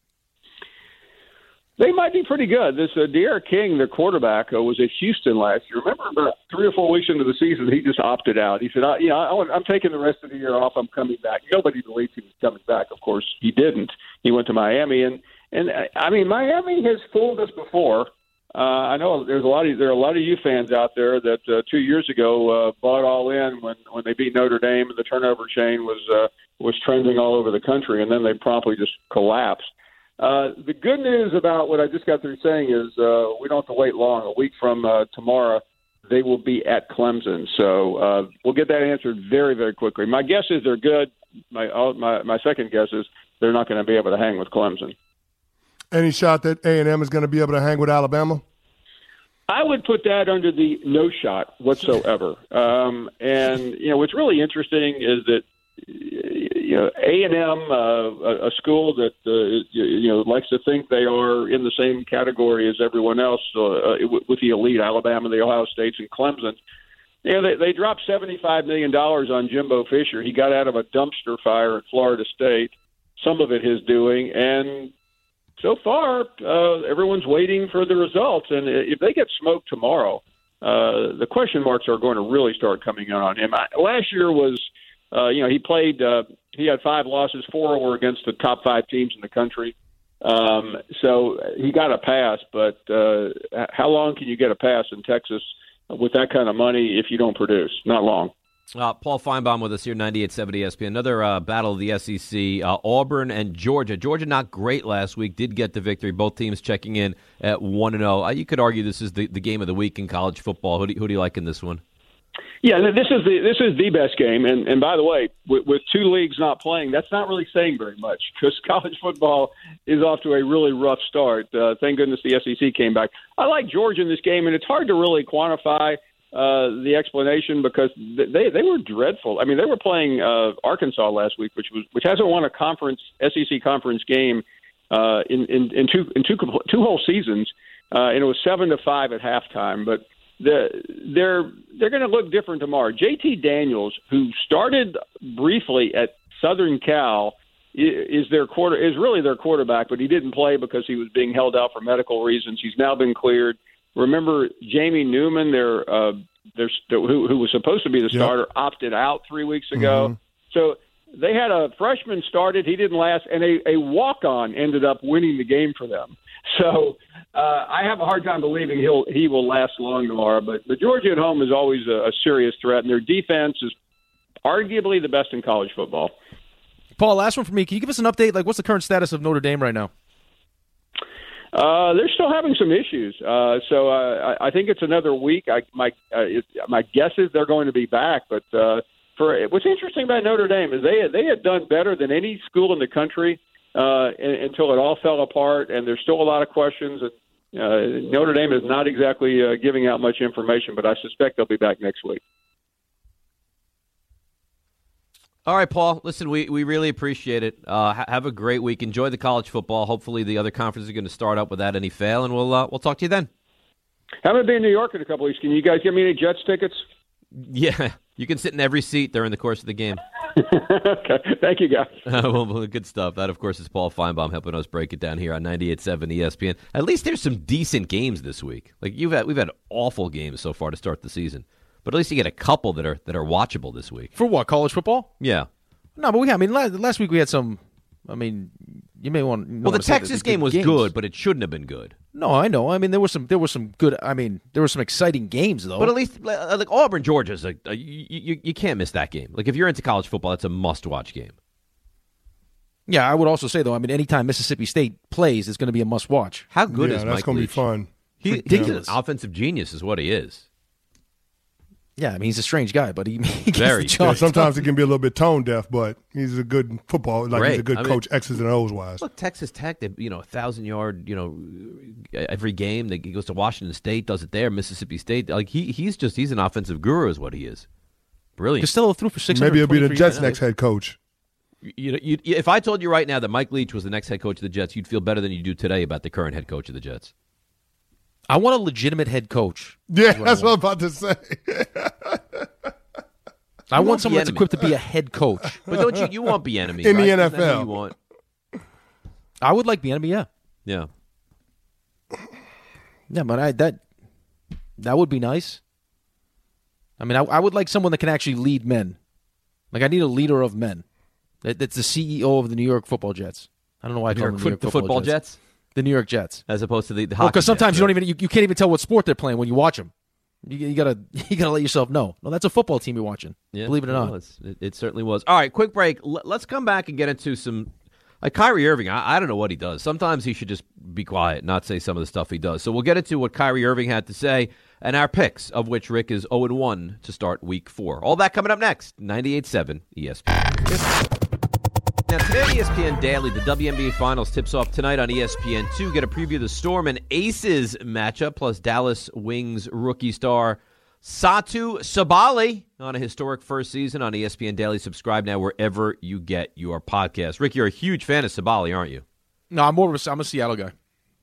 They might be pretty good. This uh, De'Ara King, the quarterback, uh, was at Houston last year. Remember, about three or four weeks into the season, he just opted out. He said, I, "You know, I want, I'm taking the rest of the year off. I'm coming back." Nobody believed he was coming back. Of course, he didn't. He went to Miami, and and I mean, Miami has fooled us before. Uh, I know there's a lot of there are a lot of you fans out there that uh, two years ago uh, bought all in when when they beat Notre Dame and the turnover chain was uh, was trending all over the country, and then they promptly just collapsed. Uh, the good news about what I just got through saying is uh, we don't have to wait long. A week from uh, tomorrow, they will be at Clemson. So uh, we'll get that answered very, very quickly. My guess is they're good. My uh, my, my second guess is they're not going to be able to hang with Clemson. Any shot that A and M is going to be able to hang with Alabama? I would put that under the no shot whatsoever. um, and, you know, what's really interesting is that you know, A and M, uh, a school that uh, you know likes to think they are in the same category as everyone else uh, with the elite Alabama, the Ohio States, and Clemson. You know, they, they dropped seventy-five million dollars on Jimbo Fisher. He got out of a dumpster fire at Florida State. Some of it his doing, and so far uh, everyone's waiting for the results. And if they get smoked tomorrow, uh, the question marks are going to really start coming in on him. I, last year was. Uh, you know, he played, uh, he had five losses, four were against the top five teams in the country. Um, so he got a pass, but uh, how long can you get a pass in Texas with that kind of money if you don't produce? Not long. Uh, Paul Feinbaum with us here, ninety-eight point seven E S P N. Another uh, battle of the S E C, uh, Auburn and Georgia. Georgia not great last week, did get the victory. Both teams checking in at one and oh. Uh, you could argue this is the, the game of the week in college football. Who do, who do you like in this one? Yeah, this is the this is the best game, and and by the way, with, with two leagues not playing, that's not really saying very much because college football is off to a really rough start. Uh, thank goodness the S E C came back. I like Georgia in this game, and it's hard to really quantify uh, the explanation because they they were dreadful. I mean, they were playing uh, Arkansas last week, which was which hasn't won a conference S E C conference game uh, in, in in two in two two whole seasons, uh, and it was seven to five at halftime, but. The, they're they're going to look different tomorrow. J T Daniels, who started briefly at Southern Cal, is their quarter is really their quarterback, but he didn't play because he was being held out for medical reasons. He's now been cleared. Remember, Jamie Newman, their uh, their who who was supposed to be the starter, yep. opted out three weeks ago. Mm-hmm. So they had a freshman started. He didn't last, and a, a walk-on ended up winning the game for them. So uh, I have a hard time believing he'll he will last long tomorrow. But, but Georgia at home is always a, a serious threat, and their defense is arguably the best in college football. Paul, last one for me. Can you give us an update? Like, what's the current status of Notre Dame right now? Uh, they're still having some issues. Uh, so uh, I, I think it's another week. I, my uh, it, my guess is they're going to be back. But uh, for what's interesting about Notre Dame is they they had done better than any school in the country. Uh, until it all fell apart, and there's still a lot of questions. And, uh, Notre Dame is not exactly uh, giving out much information, but I suspect they'll be back next week. All right, Paul. Listen, we, we really appreciate it. Uh, ha- have a great week. Enjoy the college football. Hopefully, the other conferences are going to start up without any fail, and we'll uh, we'll talk to you then. Haven't been in New York in a couple weeks. Can you guys give me any Jets tickets? Yeah, you can sit in every seat during the course of the game. Okay. Thank you, guys. Uh, well, well, good stuff. That, of course, is Paul Feinbaum helping us break it down here on ninety-eight point seven E S P N. At least there's some decent games this week. Like you've had, we've had awful games so far to start the season, but at least you get a couple that are that are watchable this week. For what, college football? Yeah. No, but we. I mean, last, last week we had some. I mean, you may want. Well, the Texas game was good, but it shouldn't have been good. No, I know. I mean, there was some. There was some good. I mean, there were some exciting games though. But at least, like Auburn, Georgia is like you, you. You can't miss that game. Like if you're into college football, it's a must-watch game. Yeah, I would also say, though, I mean, anytime Mississippi State plays, it's going to be a must-watch. How good yeah, is that's Mike gonna Leach? be fun. He, Ridiculous. He's an offensive genius is what he is. Yeah, I mean, he's a strange guy, but he, he gets Very. the job Yeah, sometimes done. he can be a little bit tone deaf, but he's a good football. Like he's a Great. good I mean, coach, X's and O's wise. Look, Texas Tech, they, you know, a thousand yard, you know, every game. They, he goes to Washington State, does it there. Mississippi State, like he, he's just he's an offensive guru, is what he is. Brilliant. Costello threw for six hundred. Maybe he'll be the Jets' next head coach. You know, you, if I told you right now that Mike Leach was the next head coach of the Jets, you'd feel better than you do today about the current head coach of the Jets. I want a legitimate head coach. Yeah, what that's I what I'm about to say. I You want want someone that's Bieniemy. equipped to be a head coach. But don't you? You want Bieniemy In the right? N F Isn't that who L. You want? I would like Bieniemy, yeah. Yeah. Yeah, but I that that would be nice. I mean, I, I would like someone that can actually lead men. Like, I need a leader of men. That, that's the C E O of the New York Football Jets. I don't know why I New call York them the New York foot- the Football, football Jets? The New York Jets, as opposed to the, the Well, hockey. because sometimes Jets, you don't right? even you, you can't even tell what sport they're playing when you watch them. You, you gotta you gotta let yourself know. No, that's a football team you're watching. Yeah, Believe it or not. was. It, it certainly was. All right, quick break. L- let's come back and get into some. Like Kyrie Irving, I, I don't know what he does. Sometimes he should just be quiet, not say some of the stuff he does. So we'll get into what Kyrie Irving had to say and our picks, of which Rick is oh and one to start week four. All that coming up next. ninety-eight point seven E S P N. Now, today on E S P N Daily, the W N B A Finals tips off tonight on E S P N two. Get a preview of the Storm and Aces matchup, plus Dallas Wings rookie star Satu Sabali on a historic first season on E S P N Daily. Subscribe now wherever you get your podcast. Rick, you're a huge fan of Sabali, aren't you? No, I'm more of a I'm a Seattle guy.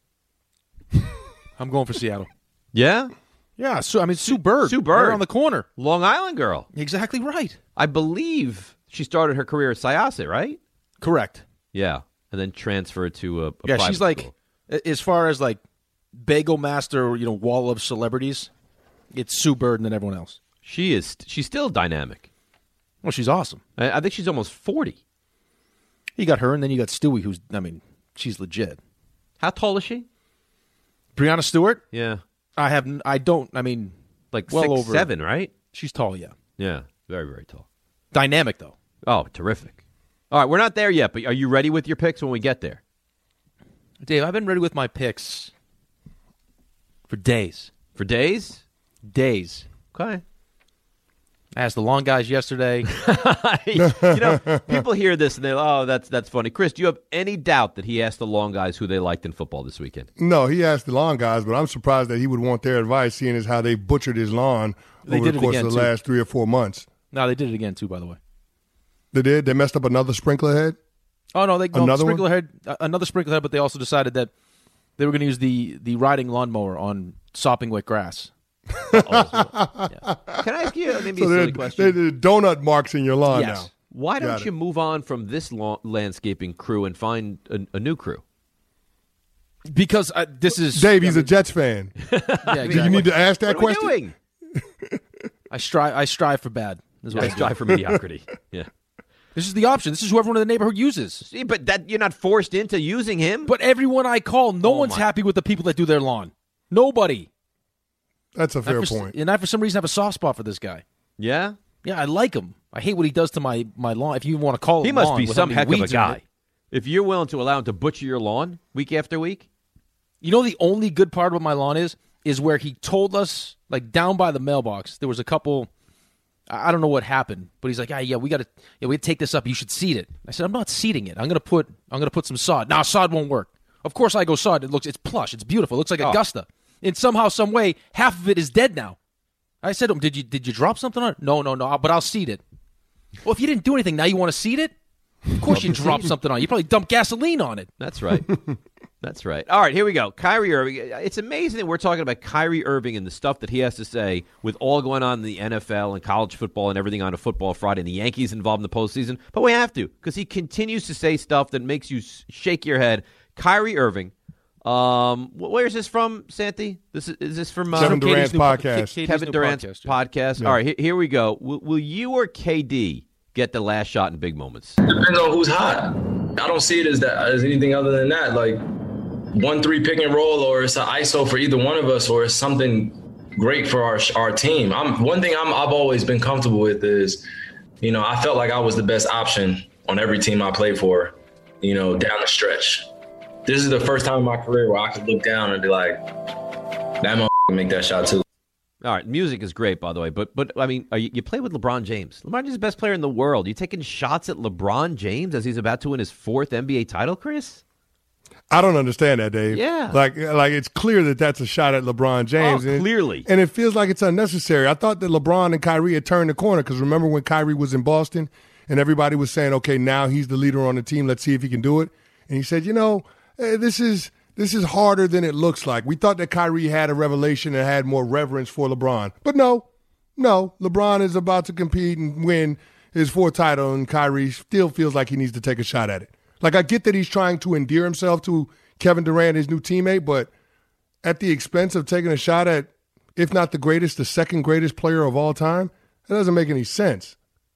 I'm going for Seattle. Yeah? Yeah, so I mean Sue Bird. Sue Bird. right on the corner. Long Island girl. Exactly right. I believe she started her career at Syosset, right? Correct. Yeah, and then transferred to a, a Yeah, private she's like, school. as far as like bagel master, you know, wall of celebrities, it's Sue Bird and then everyone else. She is. She's still dynamic. Well, she's awesome. I, I think she's almost forty. You got her, and then you got Stewie, who's, I mean, she's legit. How tall is she? Brianna Stewart? Yeah. I have, n- I don't, I mean, Like well six, over seven, right? She's tall, yeah. Yeah, very, very tall. Dynamic, though. Oh, terrific. All right, we're not there yet, but are you ready with your picks when we get there? Dave, I've been ready with my picks for days. For days? Days. Okay. I asked the long guys yesterday. you know, people hear this and they're, oh, that's that's funny. Chris, do you have any doubt that he asked the long guys who they liked in football this weekend? No, he asked the lawn guys, but I'm surprised that he would want their advice, seeing as how they butchered his lawn They over did the it course again, of the too. last three or four months. No, they did it again, too, by the way. They did? They messed up another sprinkler head? Oh, no, they no, Another one? sprinkler head, uh, another sprinkler head, but they also decided that they were going to use the, the riding lawnmower on sopping wet grass. Can I ask you maybe So a silly they question? they did donut marks in your lawn Yes. now. Why don't Got you it. move on from this lawn- landscaping crew and find a, a new crew? Because uh, this is... Dave, he's a Jets fan. Yeah, Do exactly. you need to ask that what are question? we doing? I strive, I strive for bad. Is what I I do. strive for mediocrity. Yeah. This is the option. This is who everyone in the neighborhood uses. See, but that you're not forced into using him. But everyone I call, no Oh, one's my. happy with the people that do their lawn. Nobody. That's a fair I for, point. And I, for some reason, have a soft spot for this guy. Yeah, Yeah, I like him. I hate what he does to my, my lawn. If you even want to call it he must lawn, be with some how heck many of a weeds are in guy. it. If you're willing to allow him to butcher your lawn week after week. You know, the only good part about my lawn is is where he told us, like down by the mailbox, there was a couple. I I don't know what happened, but he's like, "Ah, yeah, we got to, yeah, we gotta take this up. You should seed it." I said, "I'm not seeding it. I'm gonna put, I'm gonna put some sod." Now, sod won't work. Of course, I go sod. It looks, it's plush. It's beautiful. It looks like Oh. Augusta. And somehow, some way, half of it is dead now. I said to him, "Did you, did you drop something on it?" No, no, no. But I'll seed it. Well, if you didn't do anything, now you want to seed it? Of course, you drop something on it. You probably dump gasoline on it. That's right. That's right. All right, here we go. Kyrie Irving. It's amazing that we're talking about Kyrie Irving and the stuff that he has to say with all going on in the N F L and college football and everything on a football Friday and the Yankees involved in the postseason. But we have to because he continues to say stuff that makes you s- shake your head. Kyrie Irving. Um, wh- where is this from, Santi? This is, is this from uh, Kevin Katie's Durant's new po- podcast. Katie's Kevin new Durant's podcast, yeah. podcast? Yeah. All right, here, here we go. Will, will you or K D get the last shot in big moments? Depends on who's hot. I don't see it as that as anything other than that. Like one three pick and roll, or it's an I S O for either one of us, or it's something great for our our team. I'm one thing I'm I've always been comfortable with is, you know, I felt like I was the best option on every team I played for. you know, down the stretch. This is the first time in my career where I could look down and be like, that motherfucker can make that shot too. All right, music is great, by the way, but but I mean, are you, you play with LeBron James. LeBron James is the best player in the world. You taking shots at LeBron James as he's about to win his fourth N B A title, Chris? I don't understand that, Dave. Yeah. Like, like it's clear that that's a shot at LeBron James. Oh, and clearly. It, and it feels like it's unnecessary. I thought that LeBron and Kyrie had turned the corner because remember when Kyrie was in Boston and everybody was saying, okay, now he's the leader on the team. Let's see if he can do it. And he said, you know, eh, this is this is harder than it looks like. We thought that Kyrie had a revelation and had more reverence for LeBron. But no, no. LeBron is about to compete and win his fourth title, and Kyrie still feels like he needs to take a shot at it. Like, I get that he's trying to endear himself to Kevin Durant, his new teammate, but at the expense of taking a shot at, if not the greatest, the second greatest player of all time, that doesn't make any sense.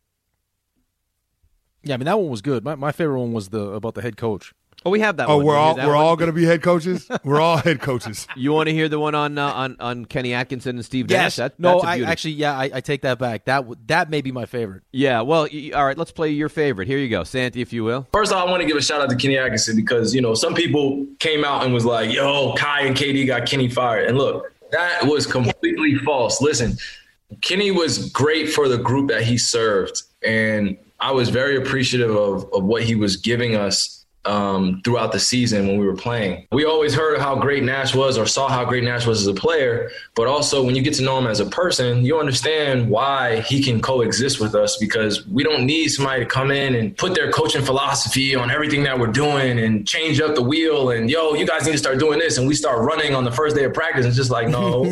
Yeah, I mean, that one was good. My, my favorite one was the about the head coach. Oh, we have that oh, one. we're all that we're one? all going to be head coaches? We're all head coaches. You want to hear the one on uh, on on Kenny Atkinson and Steve Yes. Nash? That, no, that's a I beauty. actually, yeah, I, I take that back. That w- that may be my favorite. Yeah, well, y- all right, let's play your favorite. Here you go, Santi, if you will. First, I want to give a shout out to Kenny Atkinson because, you know, some people came out and was like, yo, Kai and K D got Kenny fired. And look, that was completely false. Listen, Kenny was great for the group that he served. And I was very appreciative of, of what he was giving us um, throughout the season when we were playing. We always heard how great Nash was or saw how great Nash was as a player, but also when you get to know him as a person, you understand why he can coexist with us because we don't need somebody to come in and put their coaching philosophy on everything that we're doing and change up the wheel and, yo, you guys need to start doing this. And we start running on the first day of practice. It's just like, no,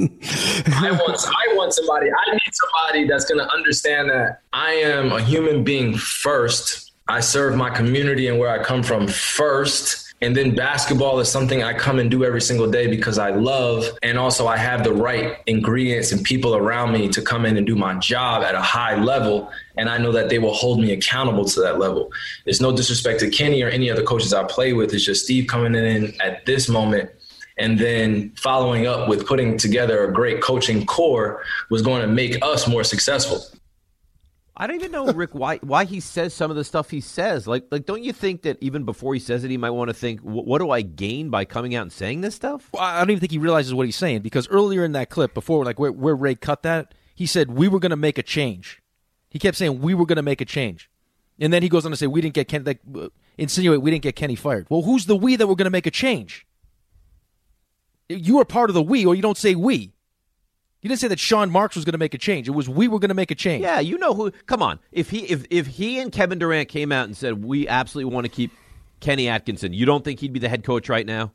I want, I want somebody, I need somebody that's going to understand that I am a human being first. I serve my community and where I come from first. And then basketball is something I come and do every single day because I love. And also I have the right ingredients and people around me to come in and do my job at a high level. And I know that they will hold me accountable to that level. There's no disrespect to Kenny or any other coaches I play with. It's just Steve coming in at this moment and then following up with putting together a great coaching core was going to make us more successful. I don't even know, Rick, why why he says some of the stuff he says. Like, like, don't you think that even before he says it, he might want to think, what do I gain by coming out and saying this stuff? Well, I don't even think he realizes what he's saying because earlier in that clip, before like where, where Ray cut that, he said we were going to make a change. He kept saying we were going to make a change, and then he goes on to say we didn't get Ken, like, insinuate we didn't get Kenny fired. Well, who's the we that we're going to make a change? You are part of the we, or you don't say we. You didn't say that Sean Marks was going to make a change. It was we were going to make a change. Yeah, you know who. Come on, if he if if he and Kevin Durant came out and said we absolutely want to keep Kenny Atkinson, you don't think he'd be the head coach right now?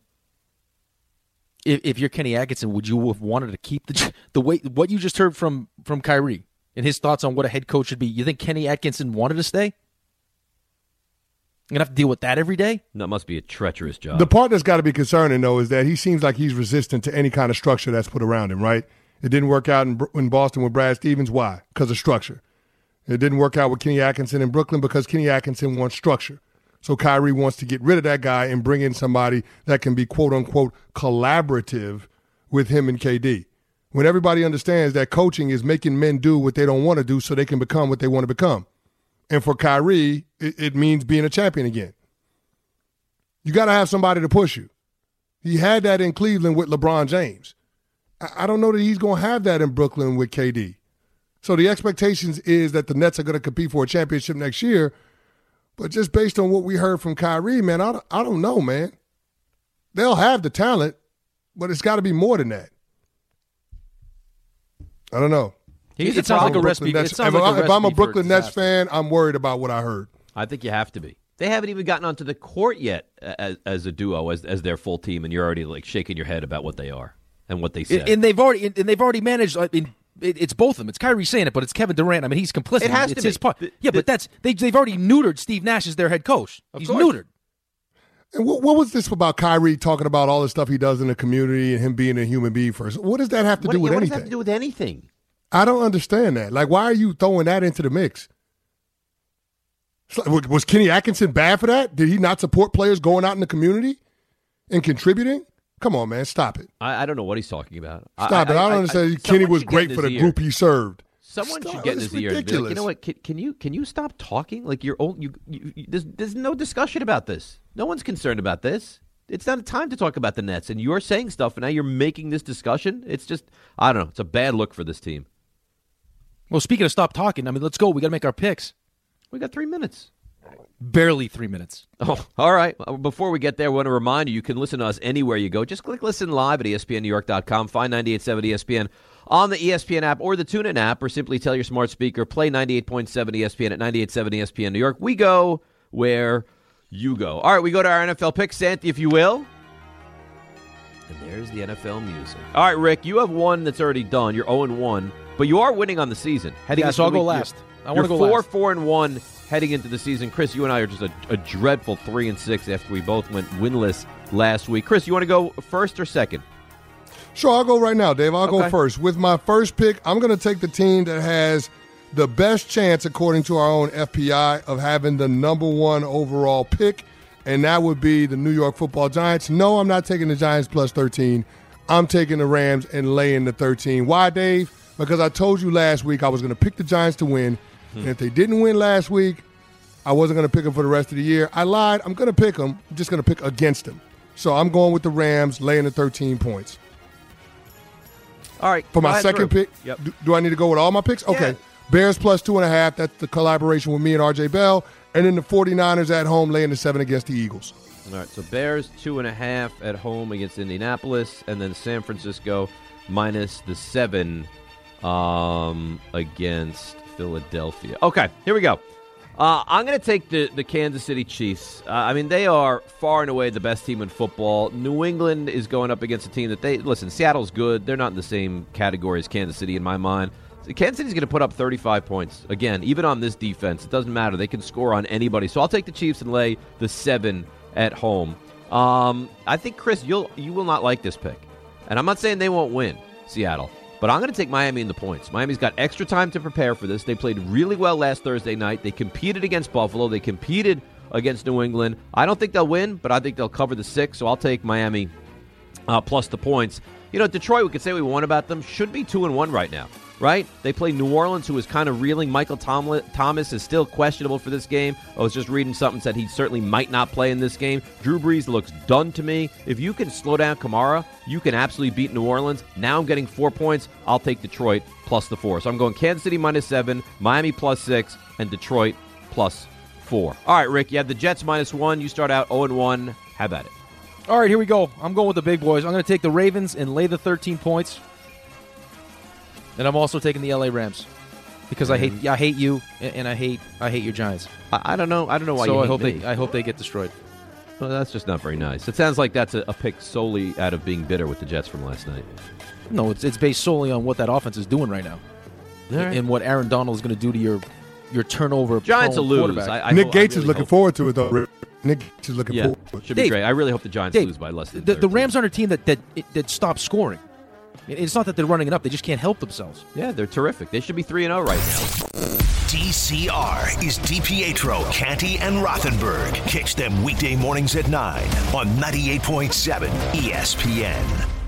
If, if you're Kenny Atkinson, would you have wanted to keep the the way what you just heard from from Kyrie and his thoughts on what a head coach should be? You think Kenny Atkinson wanted to stay? You're gonna have to deal with that every day? That must be a treacherous job. The part that's got to be concerning though is that he seems like he's resistant to any kind of structure that's put around him. Right. It didn't work out in, in Boston with Brad Stevens. Why? Because of structure. It didn't work out with Kenny Atkinson in Brooklyn because Kenny Atkinson wants structure. So Kyrie wants to get rid of that guy and bring in somebody that can be, quote, unquote, collaborative with him and K D. When everybody understands that coaching is making men do what they don't want to do so they can become what they want to become. And for Kyrie, it, it means being a champion again. You got to have somebody to push you. He had that in Cleveland with LeBron James. I don't know that he's going to have that in Brooklyn with K D. So the expectations is that the Nets are going to compete for a championship next year. But just based on what we heard from Kyrie, man, I don't, I don't know, man. They'll have the talent, but it's got to be more than that. I don't know. It, it sounds like a recipe. Nets, It sounds if, like a I, if I'm a recipe for Brooklyn Nets disaster. fan, I'm worried about what I heard. I think you have to be. They haven't even gotten onto the court yet as, as a duo, as as their full team, and you're already like shaking your head about what they are and what they said. And, and they've already and they've already managed. I mean, it, it's both of them. It's Kyrie saying it, but it's Kevin Durant. I mean, he's complicit. It has it's to his be. part. The- yeah, the- but that's they they've already neutered Steve Nash as their head coach. Of He's course. neutered. And what, what was this about Kyrie talking about all the stuff he does in the community and him being a human being first? What does that have to what, do yeah, with what anything? does that have to do with anything? I don't understand that. Like, why are you throwing that into the mix? It's like, was- was Kenny Atkinson bad for that? Did he not support players going out in the community and contributing? Come on, man, stop it. I, I don't know what he's talking about. Stop it. I don't understand. Kenny was great for the group he served. Someone Stop. should get in It's his ear and be like, ridiculous. you know what? Can, can you can you stop talking? Like you're old. You, you, you there's there's no discussion about this. No one's concerned about this. It's not a time to talk about the Nets, and you're saying stuff, and now you're making this discussion. It's just I don't know. It's a bad look for this team. Well, speaking of stop talking, I mean, let's go. We got to make our picks. We got three minutes. Barely three minutes. Oh, all right. Before we get there, I want to remind you, you can listen to us anywhere you go. Just click listen live at E S P N New York dot com. Find ninety-eight point seven E S P N on the E S P N app or the TuneIn app, or simply tell your smart speaker, play ninety-eight point seven E S P N at ninety-eight point seven E S P N New York. We go where you go. All right, we go to our N F L picks, Santi, if you will. And there's the N F L music. All right, Rick, you have one that's already done. You're oh and one, but you are winning on the season. Yeah, so I'll go last. I want to go four, last. four, and one heading into the season. Chris, you and I are just a, a dreadful three and six after we both went winless last week. Chris, you want to go first or second? Sure, I'll go right now, Dave. I'll Okay. go first. With my first pick, I'm going to take the team that has the best chance, according to our own F P I, of having the number one overall pick, and that would be the New York Football Giants. No, I'm not taking the Giants plus thirteen. I'm taking the Rams and laying the thirteen. Why, Dave? Because I told you last week I was going to pick the Giants to win, hmm. and if they didn't win last week, I wasn't going to pick them for the rest of the year. I lied. I'm going to pick them. I'm just going to pick against them. So I'm going with the Rams, laying the thirteen points. All right. For my second through. pick, Yep. do, do I need to go with all my picks? Okay. Yeah. Bears plus two and a half. That's the collaboration with me and R J Bell. And then the 49ers at home laying the seven against the Eagles. All right, so Bears two and a half at home against Indianapolis, and then San Francisco minus the seven um, against Philadelphia. Okay, here we go. Uh, I'm going to take the, the Kansas City Chiefs. Uh, I mean, they are far and away the best team in football. New England is going up against a team that they – listen, Seattle's good. They're not in the same category as Kansas City in my mind. So Kansas City's going to put up thirty-five points. Again, even on this defense, it doesn't matter. They can score on anybody. So I'll take the Chiefs and lay the seven at home. Um, I think, Chris, you'll you will not like this pick. And I'm not saying they won't win, Seattle. But I'm going to take Miami in the points. Miami's got extra time to prepare for this. They played really well last Thursday night. They competed against Buffalo. They competed against New England. I don't think they'll win, but I think they'll cover the six. So I'll take Miami uh, plus the points. You know, Detroit, we could say we won about them, should be two and one right now. Right? They play New Orleans, who is kind of reeling. Michael Tomlin, Thomas is still questionable for this game. I was just reading something that said he certainly might not play in this game. Drew Brees looks done to me. If you can slow down Kamara, you can absolutely beat New Orleans. Now I'm getting four points. I'll take Detroit plus the four. So I'm going Kansas City minus seven, Miami plus six, and Detroit plus four. All right, Rick, you have the Jets minus one. You start out oh and one. How about it? All right, here we go. I'm going with the big boys. I'm going to take the Ravens and lay the thirteen points. And I'm also taking the L A Rams because I hate I hate you and I hate I hate your Giants. I, I don't know. I don't know why so you I hate hope me. they I hope they get destroyed. Well, that's just not very nice. It sounds like that's a, a pick solely out of being bitter with the Jets from last night. No, it's it's based solely on what that offense is doing right now, right. and what Aaron Donald is going to do to your your turnover. Giants will lose. I, I Nick hope, Gates I really is looking hope. forward to it, though. Nick Gates is looking Yeah, forward to it. should Dave, be great. I really hope the Giants Dave, lose by less than the, the thirteen. Rams aren't a team that that that stops scoring. It's not that they're running it up; they just can't help themselves. Yeah, they're terrific. They should be three and zero right now. D C R is DiPietro, Canty, and Rothenberg. Catch them weekday mornings at nine on ninety-eight point seven E S P N.